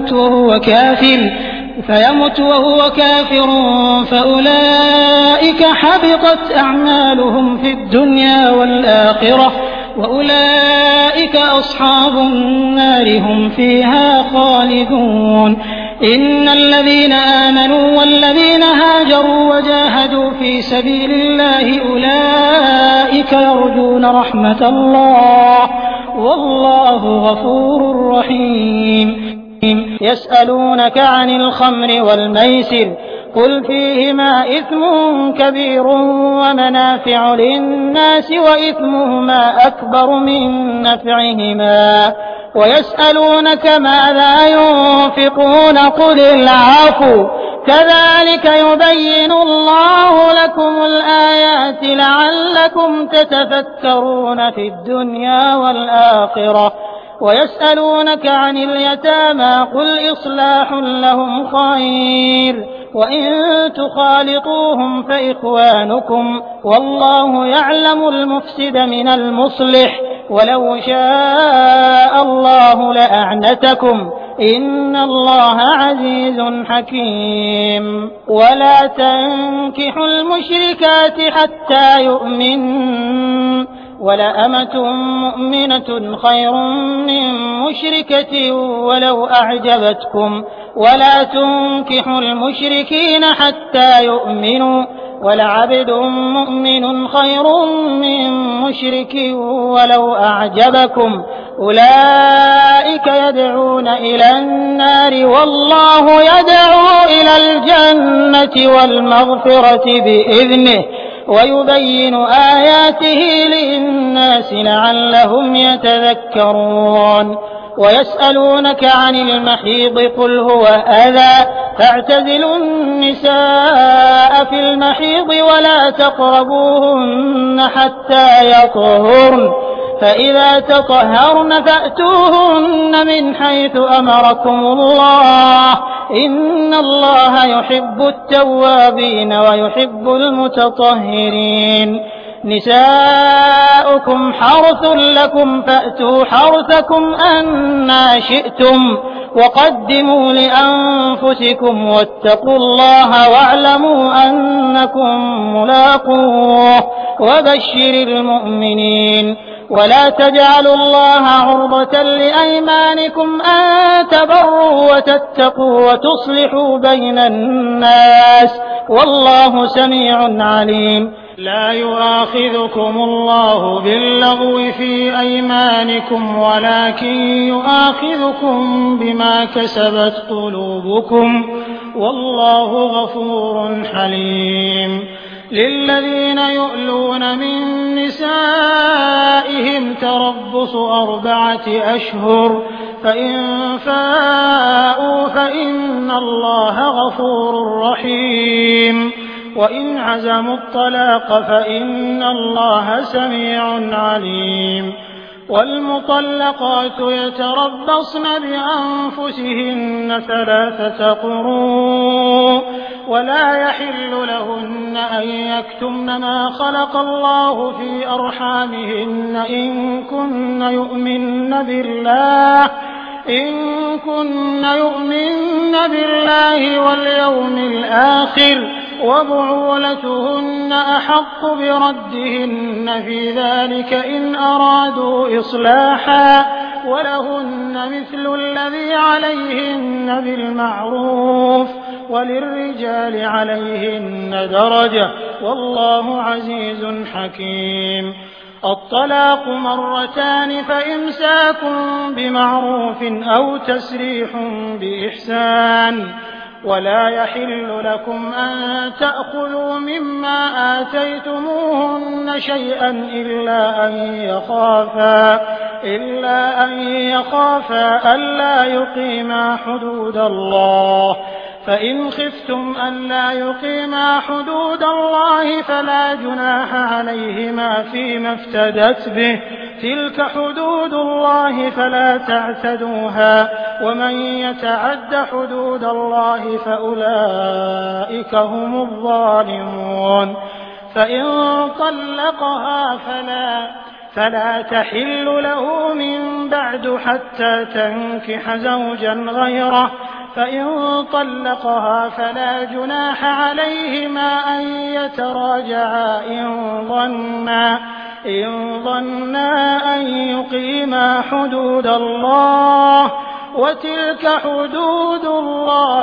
فيمت وهو كافر فأولئك حبطت أعمالهم في الدنيا والآخرة وأولئك أصحاب النار هم فيها خالدون إن الذين آمنوا والذين هاجروا وجاهدوا في سبيل الله أولئك يرجون رحمة الله والله غفور رحيم يسألونك عن الخمر والميسر قل فيهما إثم كبير ومنافع للناس وإثمهما أكبر من نفعهما ويسألونك ماذا ينفقون قل العفو كذلك يبين الله لكم الآيات لعلكم تتفكرون في الدنيا والآخرة ويسألونك عن اليتامى قل إصلاح لهم خير وإن تخالطوهم فإخوانكم والله يعلم المفسد من المصلح ولو شاء الله لأعنتكم إن الله عزيز حكيم ولا تنكحوا المشركات حتى يؤمنوا ولأمة مؤمنة خير من مشركة ولو أعجبتكم ولا تنكحوا المشركين حتى يؤمنوا ولعبد مؤمن خير من مشرك ولو أعجبكم أولئك يدعون إلى النار والله يدعو إلى الجنة والمغفرة بإذنه ويبين آياته للناس لعلهم يتذكرون ويسألونك عن المحيض قل هو أذى فاعتزلوا النساء في المحيض ولا تقربوهن حتى يطهرن فإذا تطهرن فأتوهن من حيث أمركم الله إن الله يحب التوابين ويحب المتطهرين نساؤكم حرث لكم فأتوا حرثكم أنى شئتم وقدموا لأنفسكم واتقوا الله واعلموا أنكم ملاقوه وبشر المؤمنين ولا تجعلوا الله عرضة لأيمانكم أن تبروا وتتقوا وتصلحوا بين الناس والله سميع عليم لا يؤاخذكم الله باللغو في أيمانكم ولكن يؤاخذكم بما كسبت قلوبكم والله غفور حليم للذين يؤلون من نسائهم تربص 4 أشهر فإن فاءوا فإن الله غفور رحيم وإن عزموا الطلاق فإن الله سميع عليم والمطلقات يتربصن بأنفسهن 3 قروء ولا يحل لهن أن يكتمن ما خلق الله في أرحامهن إن كن يؤمن بالله واليوم الآخر وبعولتهن أحق بردهن في ذلك إن أرادوا إصلاحا ولهن مثل الذي عليهن بالمعروف وللرجال عليهن درجة والله عزيز حكيم الطلاق 2 فإمساك بمعروف أو تسريح بإحسان ولا يحل لكم أن تأخذوا مما آتيتموهن شيئا إلا أن يخافا ألا يقيما حدود الله فإن خفتم ألا يقيما حدود الله فلا جناح عليهما فيما افتدت به تلك حدود الله فلا تعتدوها ومن يتعد حدود الله فأولئك هم الظالمون فإن طلقها فلا تحل له من بعد حتى تنكح زوجا غيره فإن طلقها فلا جناح عليهما أن يتراجعا إن ظنا أن يقيما حدود الله وتلك حدود الله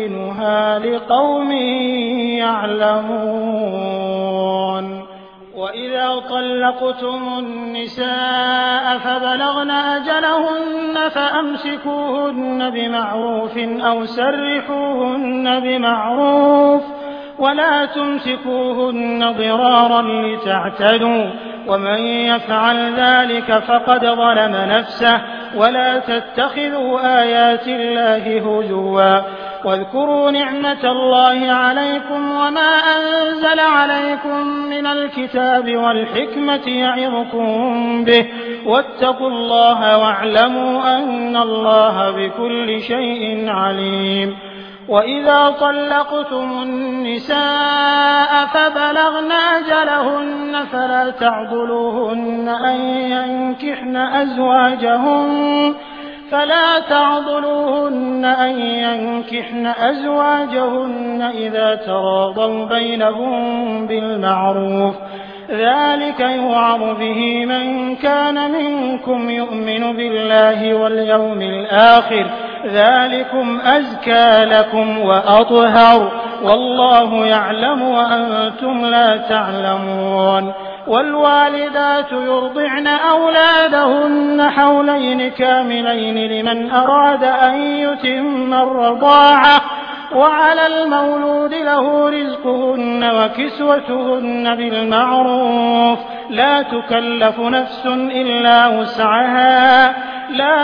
يبينها لقوم يعلمون وإذا طلقتم النساء فبلغن أجلهن فأمسكوهن بمعروف أو سرحوهن بمعروف ولا تمسكوهن ضرارا لتعتدوا ومن يفعل ذلك فقد ظلم نفسه ولا تتخذوا آيات الله هزوا واذكروا نعمة الله عليكم وما أنزل عليكم من الكتاب والحكمة يعظكم به واتقوا الله واعلموا أن الله بكل شيء عليم وإذا طلقتم النساء فبلغن أجلهن فلا تعضلوهن أن ينكحن أزواجهن إذا تراضوا بينهم بالمعروف ذلك يوعظ به من كان منكم يؤمن بالله واليوم الآخر ذلكم أزكى لكم وأطهر والله يعلم وأنتم لا تعلمون والوالدات يرضعن أولادهن حولين كاملين لمن أراد أن يتم الرضاعة وعلى المولود له رزقهن وكسوتهن بالمعروف لا تكلف نفس إلا وسعها لا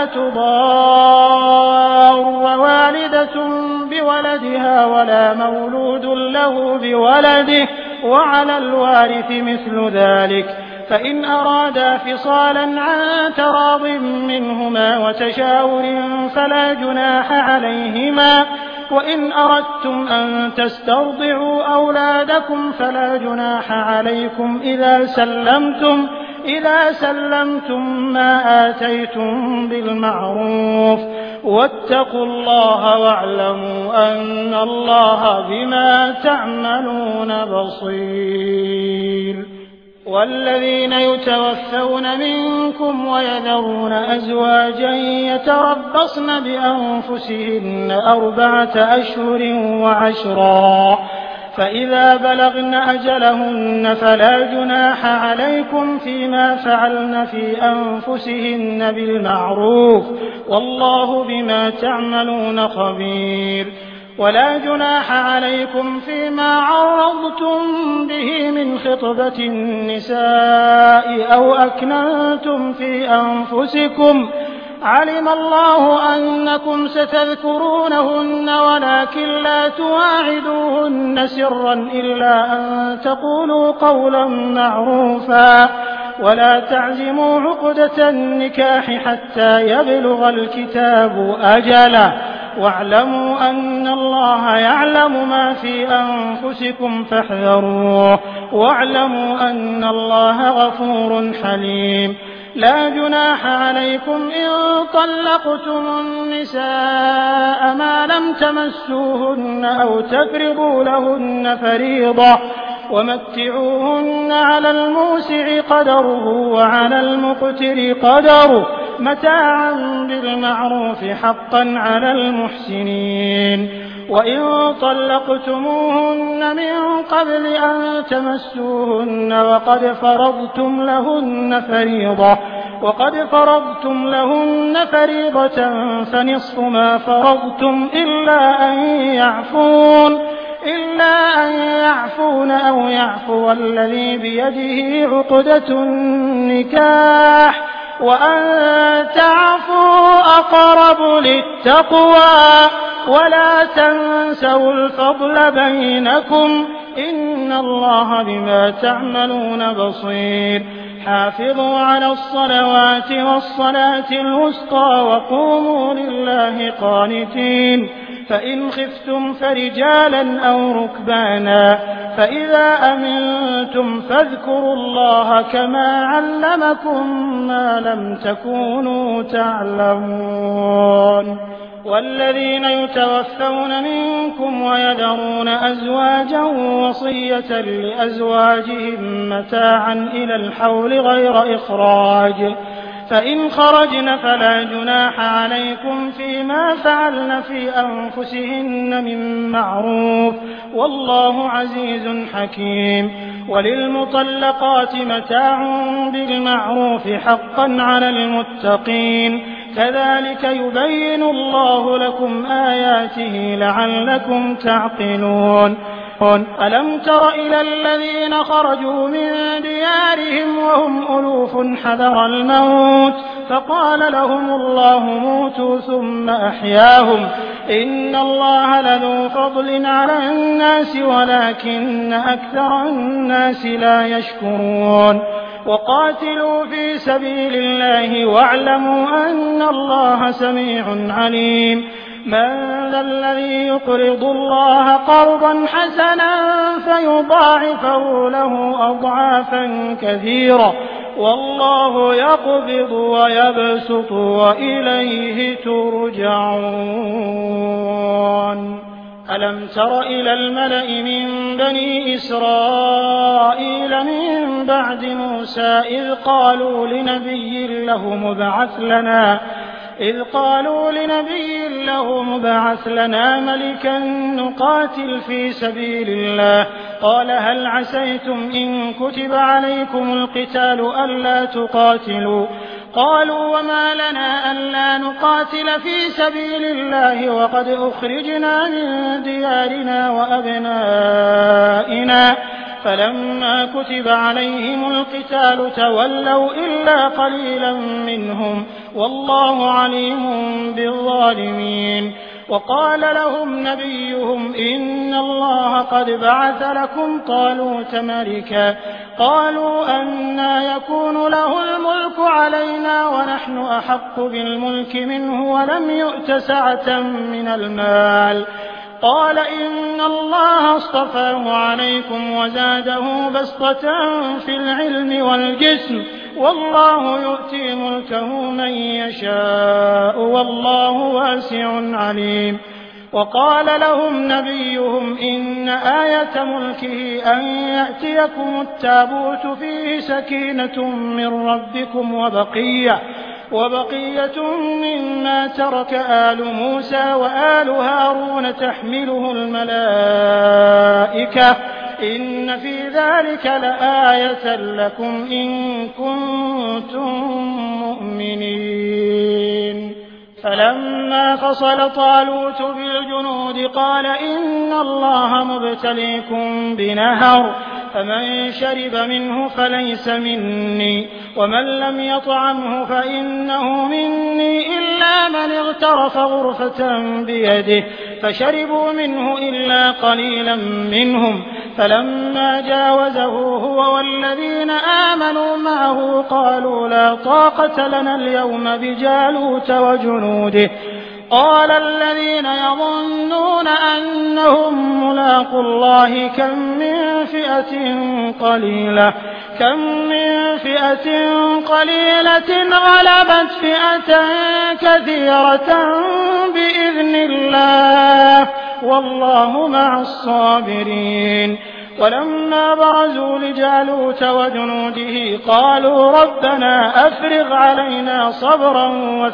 تضار والدة بولدها ولا مولود له بولده وعلى الوارث مثل ذلك فإن أرادا فصالا عن تراض منهما وتشاور فلا جناح عليهما وإن أردتم أن تسترضعوا أولادكم فلا جناح عليكم إذا سلمتم ما آتيتم بالمعروف واتقوا الله واعلموا أن الله بما تعملون بصير والذين يتوفون منكم ويذرون أزواجا يتربصن بأنفسهن 4 أشهر وعشرا فإذا بلغن أجلهن فلا جناح عليكم فيما فعلن في أنفسهن بالمعروف والله بما تعملون خبير ولا جناح عليكم فيما عرضتم به من خطبة النساء أو أكننتم في أنفسكم علم الله أنكم ستذكرونهن ولكن لا تواعدوهن سرا إلا أن تقولوا قولا معروفا ولا تعزموا عقدة النكاح حتى يبلغ الكتاب أجله واعلموا أن الله يعلم ما في أنفسكم فاحذروه واعلموا أن الله غفور حليم لا جناح عليكم إن طلقتم النساء ما لم تمسوهن أو تفرضوا لهن فريضة ومتعوهن على الموسع قدره وعلى المقتر قدره متاعا بالمعروف حقا على المحسنين وإن طلقتموهن من قبل أن تمسوهن وقد فرضتم لهن فريضة فنصف ما فرضتم إلا أن يعفون أو يعفو الذي بيده عقدة النكاح وأن تعفوا أقرب للتقوى ولا تنسوا الفضل بينكم إن الله بما تعملون بصير حافظوا على الصلوات والصلاة الوسطى وقوموا لله قانتين فإن خفتم فرجالا أو ركبانا فإذا أمنتم فاذكروا الله كما علمكم ما لم تكونوا تعلمون والذين يتوفون منكم ويذرون أزواجا وصية لأزواجهم متاعا إلى الحول غير إخراج فإن خرجن فلا جناح عليكم فيما فعلن في أنفسهن من معروف والله عزيز حكيم. وللمطلقات متاع بالمعروف حقا على المتقين كذلك يبين الله لكم آياته لعلكم تعقلون. ألم تر إلى الذين خرجوا من ديارهم وهم ألوف حذر الموت فقال لهم الله موتوا ثم أحياهم إن الله لذو فضل على الناس ولكن أكثر الناس لا يشكرون. وقاتلوا في سبيل الله واعلموا أن الله سميع عليم. من ذا الذي يقرض الله قرضا حسنا فيضاعفه له أضعافا كثيرة والله يقبض ويبسط وإليه ترجعون. ألم تر إلى الملأ من بني إسرائيل من بعد موسى إذ قالوا لنبي له مبعث لنا ملكا نقاتل في سبيل الله قال هل عسيتم إن كتب عليكم القتال ألا تقاتلوا قالوا وما لنا ألا نقاتل في سبيل الله وقد أخرجنا من ديارنا وأبنائنا فلما كتب عليهم القتال تولوا إلا قليلا منهم والله عليم بالظالمين. وقال لهم نبيهم إن الله قد بعث لكم طالوت ملكا قالوا أنى يكون له الملك علينا ونحن أحق بالملك منه ولم يؤت سعة من المال قال إن الله اصطفاه عليكم وزاده بسطة في العلم والجسم والله يؤتي ملكه من يشاء والله واسع عليم. وقال لهم نبيهم إن آية ملكه أن يأتيكم التابوت فيه سكينة من ربكم وبقية مما ترك آل موسى وآل هارون تحمله الملائكة إن في ذلك لآية لكم إن كنتم مؤمنين. فلما فصل طالوت بالجنود قال إن الله مبتليكم بنهر فمن شرب منه فليس مني ومن لم يطعمه فإنه مني إلا من اغترف غرفة بيده فشربوا منه إلا قليلا منهم فلما جاوزه هو والذين آمنوا معه قالوا لا طاقة لنا اليوم بجالوت وجنوده قال الذين يظنون أنهم ملاقو الله كم من فئة قليلة غلبت فئة كثيرة بإذن الله والله مع الصابرين. ولما برزوا لجالوت وجنوده قالوا ربنا أفرغ علينا صبرا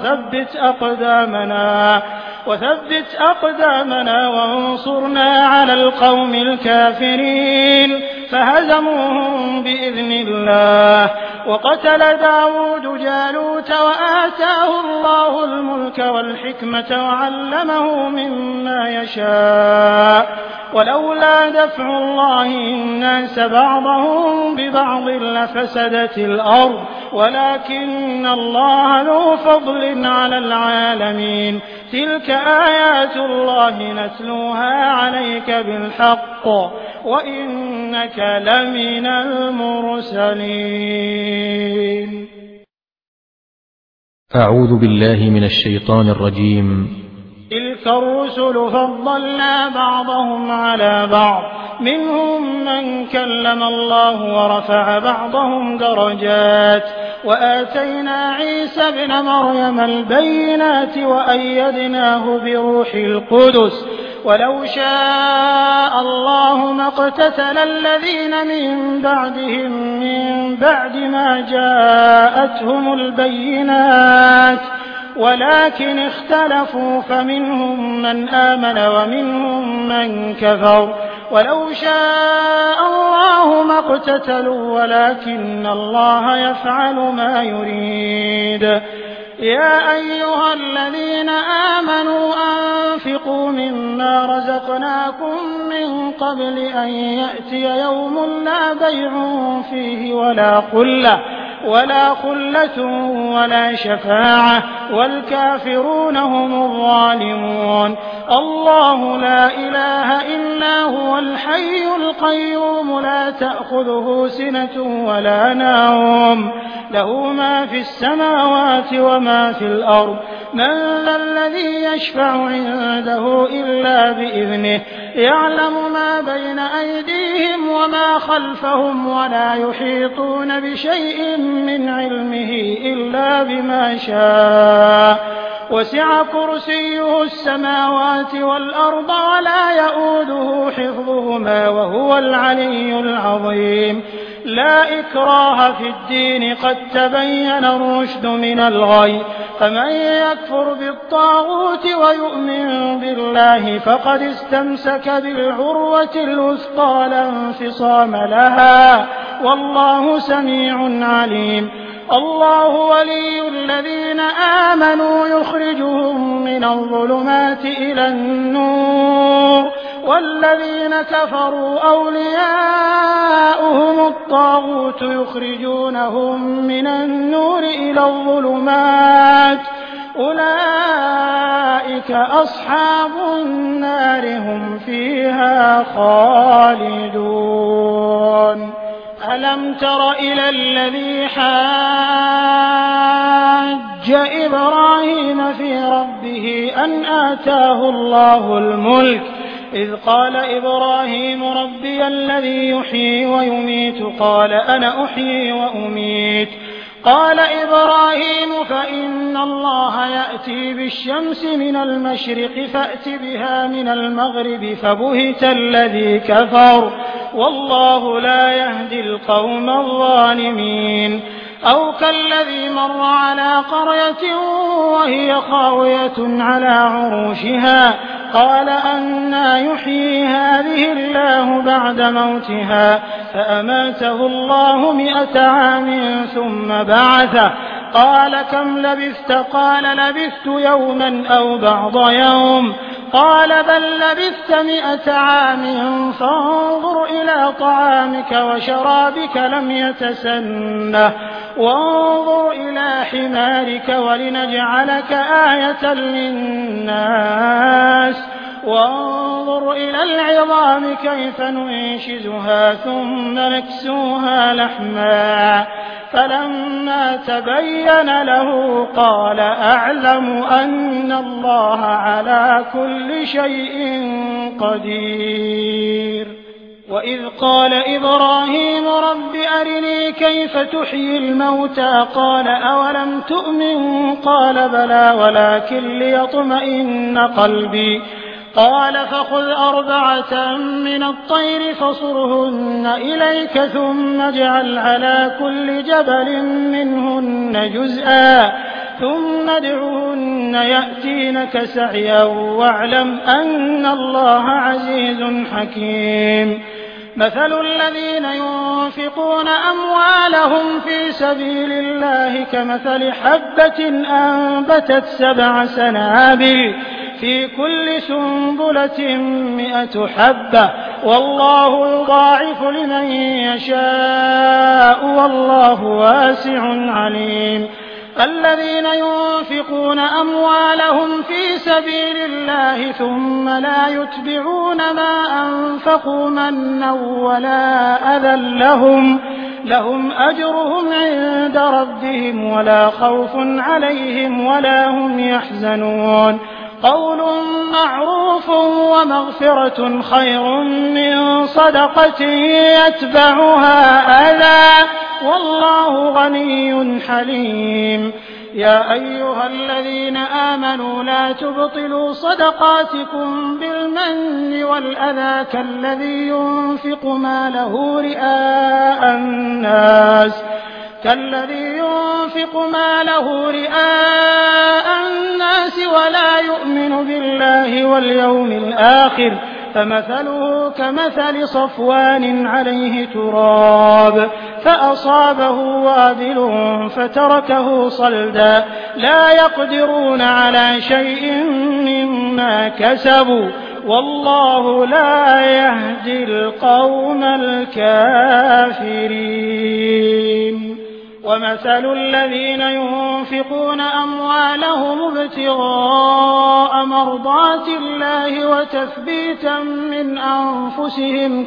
وثبت أقدامنا وانصرنا على القوم الكافرين فهزموهم بإذن الله. وقتل داود جالوت وآتاه الله الملك والحكمة وعلمه مما يشاء ولولا دفع الله الناس بعضهم ببعض لفسدت الأرض ولكن الله ذو فضل على العالمين. تلك آيات الله نتلوها عليك بالحق وإنك لمن المرسلين. أعوذ بالله من الشيطان الرجيم. تلك الرسل فضلنا بعضهم على بعض منهم من كلم الله ورفع بعضهم درجات وآتينا عيسى ابن مريم البينات وأيدناه بروح القدس ولو شاء الله ما اقتتل الذين من بعدهم من بعد ما جاءتهم البينات ولكن اختلفوا فمنهم من آمن ومنهم من كفر ولو شاء الله ما اقتتلوا ولكن الله يفعل ما يريد. يا أيها الذين آمنوا أنفقوا مما رزقناكم من قبل أن يأتي يوم لا بيع فيه ولا خلة ولا شفاعة والكافرون هم الظالمون. الله لا إله إلا هو الحي القيوم لا تأخذه سنة ولا نوم له ما في السماوات وما في الأرض من ذا الذي يشفع عنده إلا بإذنه يعلم ما بين أيديهم وما خلفهم ولا يحيطون بشيء من علمه إلا بما شاء وسع كرسيه السماوات والأرض ولا يؤوده حفظهما وهو العلي العظيم. لا إكراه في الدين قد تبين الرشد من الغي فمن يكفر بالطاغوت ويؤمن بالله فقد استمسك بالعروة الوثقى لا انفصام لها والله سميع عليم. الله ولي الذين آمنوا يخرجهم من الظلمات إلى النور والذين كفروا أولياؤهم الطاغوت يخرجونهم من النور إلى الظلمات أولئك أصحاب النار هم فيها خالدون. ألم تر إلى الذي حاج إبراهيم في ربه أن آتاه الله الملك إذ قال إبراهيم ربي الذي يحيي ويميت قال أنا أحيي وأميت قال إبراهيم فإن الله يأتي بالشمس من المشرق فأت بها من المغرب فبهت الذي كفر والله لا يهدي القوم الظالمين. أو كالذي مر على قرية وهي خاوية على عروشها قال أنى يحيي هذه الله بعد موتها فأماته الله 100 عام ثم بعثه قال كم لبثت قال لبثت يوما أو بعض يوم قال بل لبثت 100 عام فانظر إلى طعامك وشرابك لم يتسنه وانظر إلى حمارك ولنجعلك آية للناس وانظر إلى العظام كيف ننشزها ثم نكسوها لحما فلما تبين له قال أعلم أن الله على كل شيء قدير. وإذ قال إبراهيم رب أرني كيف تحيي الموتى قال أولم تؤمن قال بلى ولكن ليطمئن قلبي قال فخذ 4 من الطير فصرهن إليك ثم اجعل على كل جبل منهن جزءا ثم ادعهن يأتينك سعيا واعلم أن الله عزيز حكيم. مثل الذين ينفقون أموالهم في سبيل الله كمثل حبة أنبتت 7 سنابل في كل سنبلة 100 حبة والله يضاعف لمن يشاء والله واسع عليم. الذين ينفقون أموالهم في سبيل الله ثم لا يتبعون ما أنفقوا منا ولا أذى لهم أجرهم عند ربهم ولا خوف عليهم ولا هم يحزنون. قول معروف ومغفرة خير من صدقة يتبعها أذى والله غني حليم. يا أيها الذين آمنوا لا تبطلوا صدقاتكم بالمن والأذى كالذي ينفق ماله رئاء الناس ولا يؤمن بالله واليوم الآخر فمثله كمثل صفوان عليه تراب فأصابه وابل فتركه صلدا لا يقدرون على شيء مما كسبوا والله لا يهدي القوم الكافرين. ومثل الذين ينفقون أموالهم ابتغاء مرضات الله وتثبيتا من أنفسهم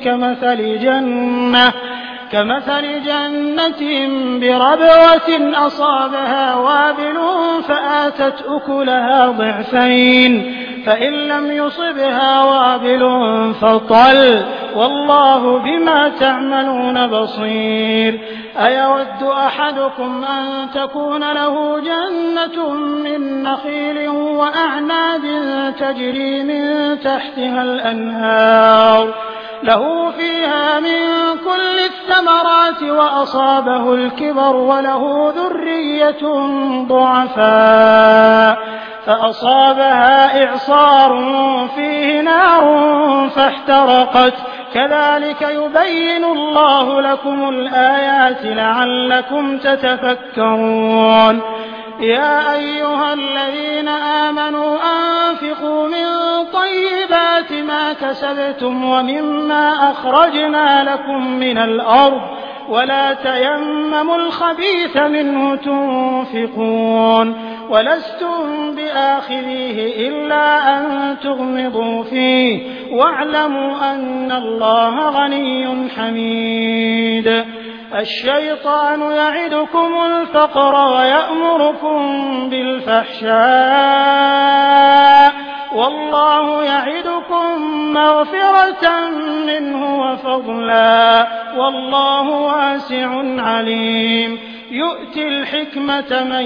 كمثل جنة بربوة أصابها وابل فآتت أكلها ضعفين فإن لم يصبها وابل فطل والله بما تعملون بصير. أيود أحدكم أن تكون له جنة من نخيل وأعناب تجري من تحتها الأنهار له فيها من كل الثمرات وأصابه الكبر وله ذرية ضعفاء فأصابها إعصار فيه نار فاحترقت كذلك يبين الله لكم الآيات لعلكم تتفكرون. يا أيها الذين آمنوا أنفقوا من طيبات ما كسبتم ومما أخرجنا لكم من الأرض ولا تيمموا الخبيث منه تنفقون ولستم بآخذيه إلا أن تغمضوا فيه واعلموا أن الله غني حميد. الشيطان يعدكم الفقر ويأمركم بالفحشاء والله يعدكم مغفرة منه وفضلا والله واسع عليم. يؤتي الحكمة من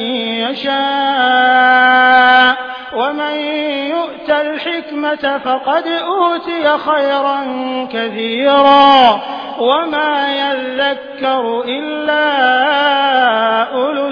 يشاء ومن يؤت الحكمة فقد أوتي خيرا كثيرا وما يذكر إلا أولو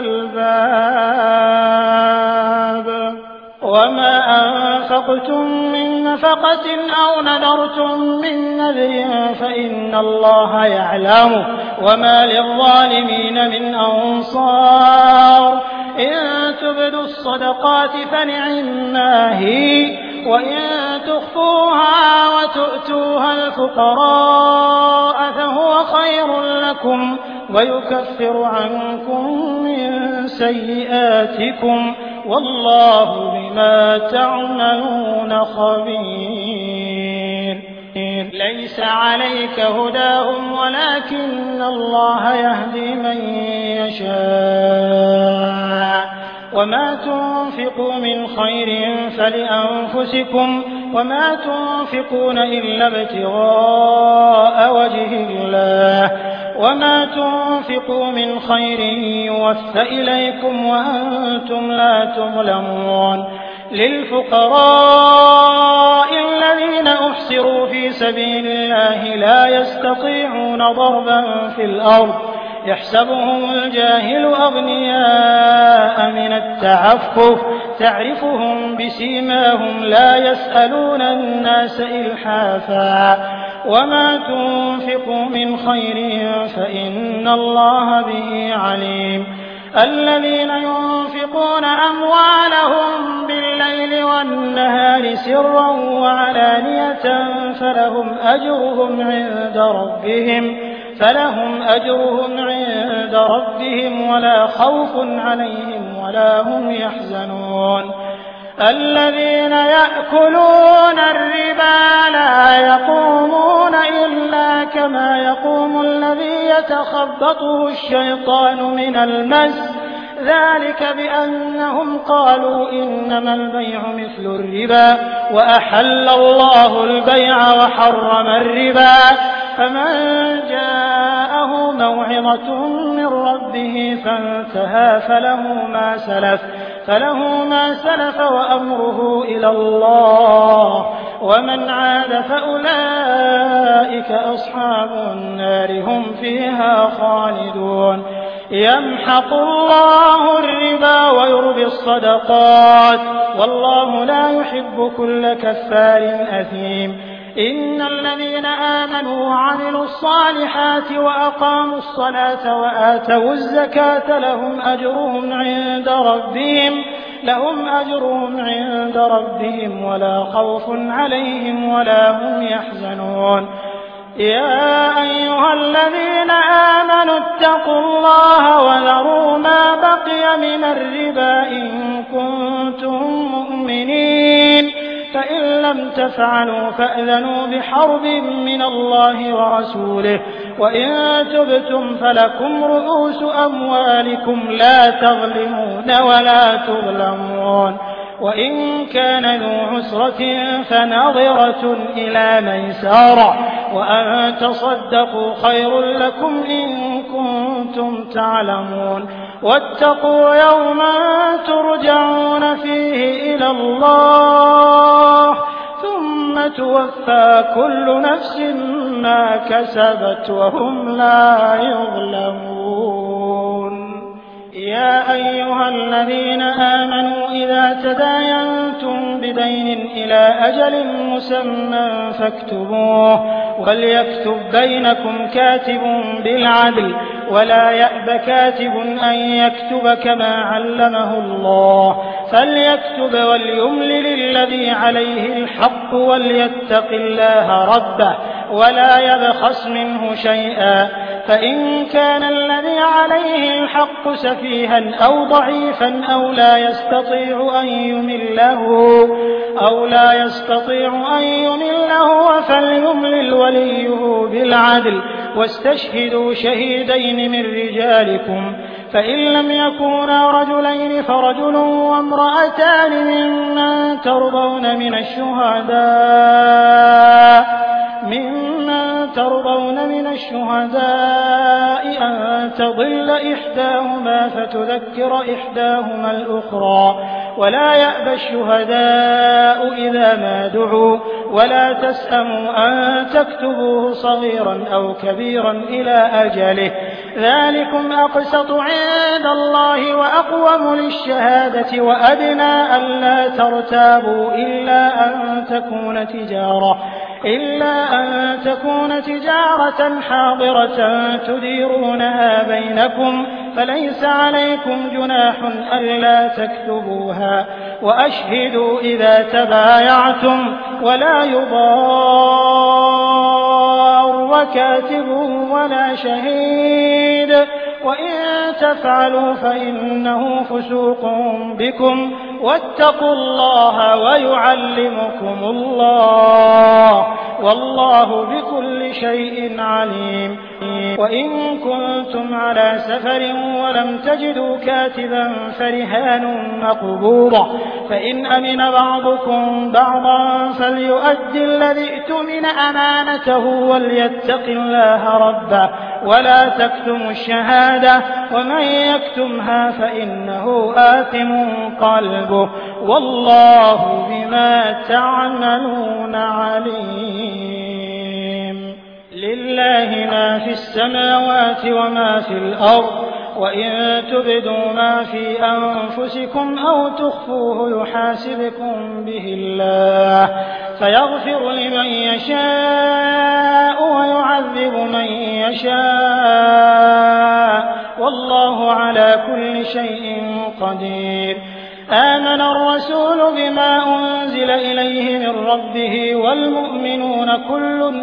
الألباب. وما أنفقتم من نفقة أو نذرتم من نذر فإن الله يعلمه وما للظالمين من أنصار. إن تبدوا الصدقات فنعما هي وإن تخفوها وتؤتوها الفقراء فهو خير لكم ويكفر عنكم من سيئاتكم والله بما تعملون خبير. ليس عليك هداهم ولكن الله يهدي من يشاء وما تنفقوا من خير فلأنفسكم وما تنفقون إلا ابتغاء وجه الله وما تنفقوا من خير يوفى إليكم وأنتم لا تظلمون. للفقراء الذين أحصروا في سبيل الله لا يستطيعون ضربا في الأرض يحسبهم الجاهل أغنياء من التعفف تعرفهم بسيماهم لا يسألون الناس إلحافا وما تنفقوا من خير فإن الله به عليم. الذين ينفقون أموالهم بالليل والنهار سرا وعلانية فلهم أجرهم عند ربهم ولا خوف عليهم ولا هم يحزنون. الذين يأكلون الربا لا يقومون إلا كما يقوم الذي يتخبطه الشيطان من المس ذلك بأنهم قالوا إنما البيع مثل الربا وأحل الله البيع وحرم الربا. فمن جاءه موعظة من ربه فانتهى فله ما سلف وأمره إلى الله ومن عاد فأولئك أصحاب النار هم فيها خالدون. يمحق الله الربا ويربي الصدقات والله لا يحب كل كفار أثيم. إن الذين آمنوا وعملوا الصالحات وأقاموا الصلاة وآتوا الزكاة لهم أجرهم عند ربهم ولا خوف عليهم ولا هم يحزنون يا أيها الذين آمنوا اتقوا الله وذروا ما بقي من الربا إن كنتم مؤمنين فإن لم تفعلوا فأذنوا بحرب من الله ورسوله وإن تبتم فلكم رؤوس أموالكم لا تظلمون ولا تظلمون وإن كان ذو عسرة فنظرة إلى ميسرة وأن تصدقوا خير لكم إن كنتم تعلمون واتقوا يوما ترجعون فيه إلى الله ثم توفى كل نفس ما كسبت وهم لا يظلمون يا أيها الذين آمنوا إذا تداينتم بدين إلى أجل مسمى فاكتبوه وليكتب بينكم كاتب بالعدل ولا يأب كاتب أن يكتب كما علمه الله فليكتب وليملل الذي عليه الحق وليتق الله ربه ولا يبخس منه شيئا فإن كان الذي عليه الحق سفيها أو ضعيفا أو لا يستطيع أن يمله فليملل وليه بالعدل واستشهدوا شهيدين من رجالكم فإن لم يكونا رجلين فرجل وامرأتان ممن ترضون من الشهداء أن تضل إحداهما فتذكر إحداهما الأخرى ولا يأبى الشهداء إذا ما دعوا ولا تسأموا أن تكتبوه صغيرا أو كبيرا إلى أجله ذلكم أقسط عند الله وأقوم للشهادة وأدنى ألا ترتابوا إلا أن تكون تجارة حاضرة تديرونها بينكم فليس عليكم جناح ألا تكتبوها وأشهدوا إذا تبايعتم ولا يضار كاتب ولا شهيد وإن تفعلوا فإنه فسوق بكم واتقوا الله ويعلمكم الله والله بكل شيء عليم وإن كنتم على سفر ولم تجدوا كاتبا فرهان مقبوضة فإن أمن بعضكم بعضا فليؤدي الذي اؤتمن أمانته وليتق الله ربه ولا تكتموا الشهادة ومن يكتمها فإنه آثم قلبه والله بما تعملون عليم لله ما في السماوات وما في الأرض وإن تبدوا ما في أنفسكم أو تخفوه يحاسبكم به الله فيغفر لمن يشاء ويعذب من يشاء والله على كل شيء قدير آمن الرسول بما أنزل إليه من ربه والمؤمنون كل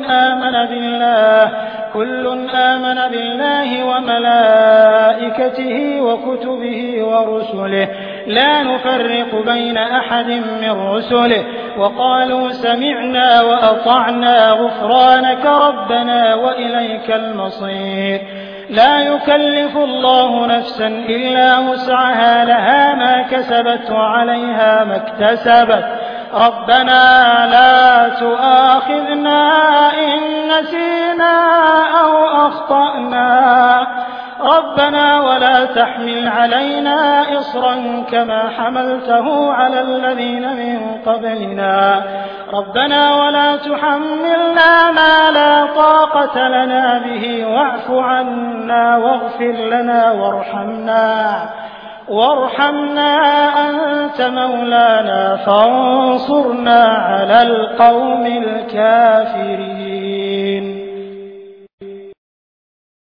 آمن بالله وملائكته وكتبه ورسله لا نفرق بين أحد من رسله وقالوا سمعنا وأطعنا غفرانك ربنا وإليك المصير لا يكلف الله نفسا إلا وسعها لها ما كسبت وعليها ما اكتسبت ربنا لا تؤاخذنا إن نسينا أو أخطأنا ربنا ولا تحمل علينا إصرا كما حملته على الذين من قبلنا ربنا ولا تحملنا ما لا طاقة لنا به واعف عنا واغفر لنا وارحمنا وارحمنا أنت مولانا فانصرنا على القوم الكافرين.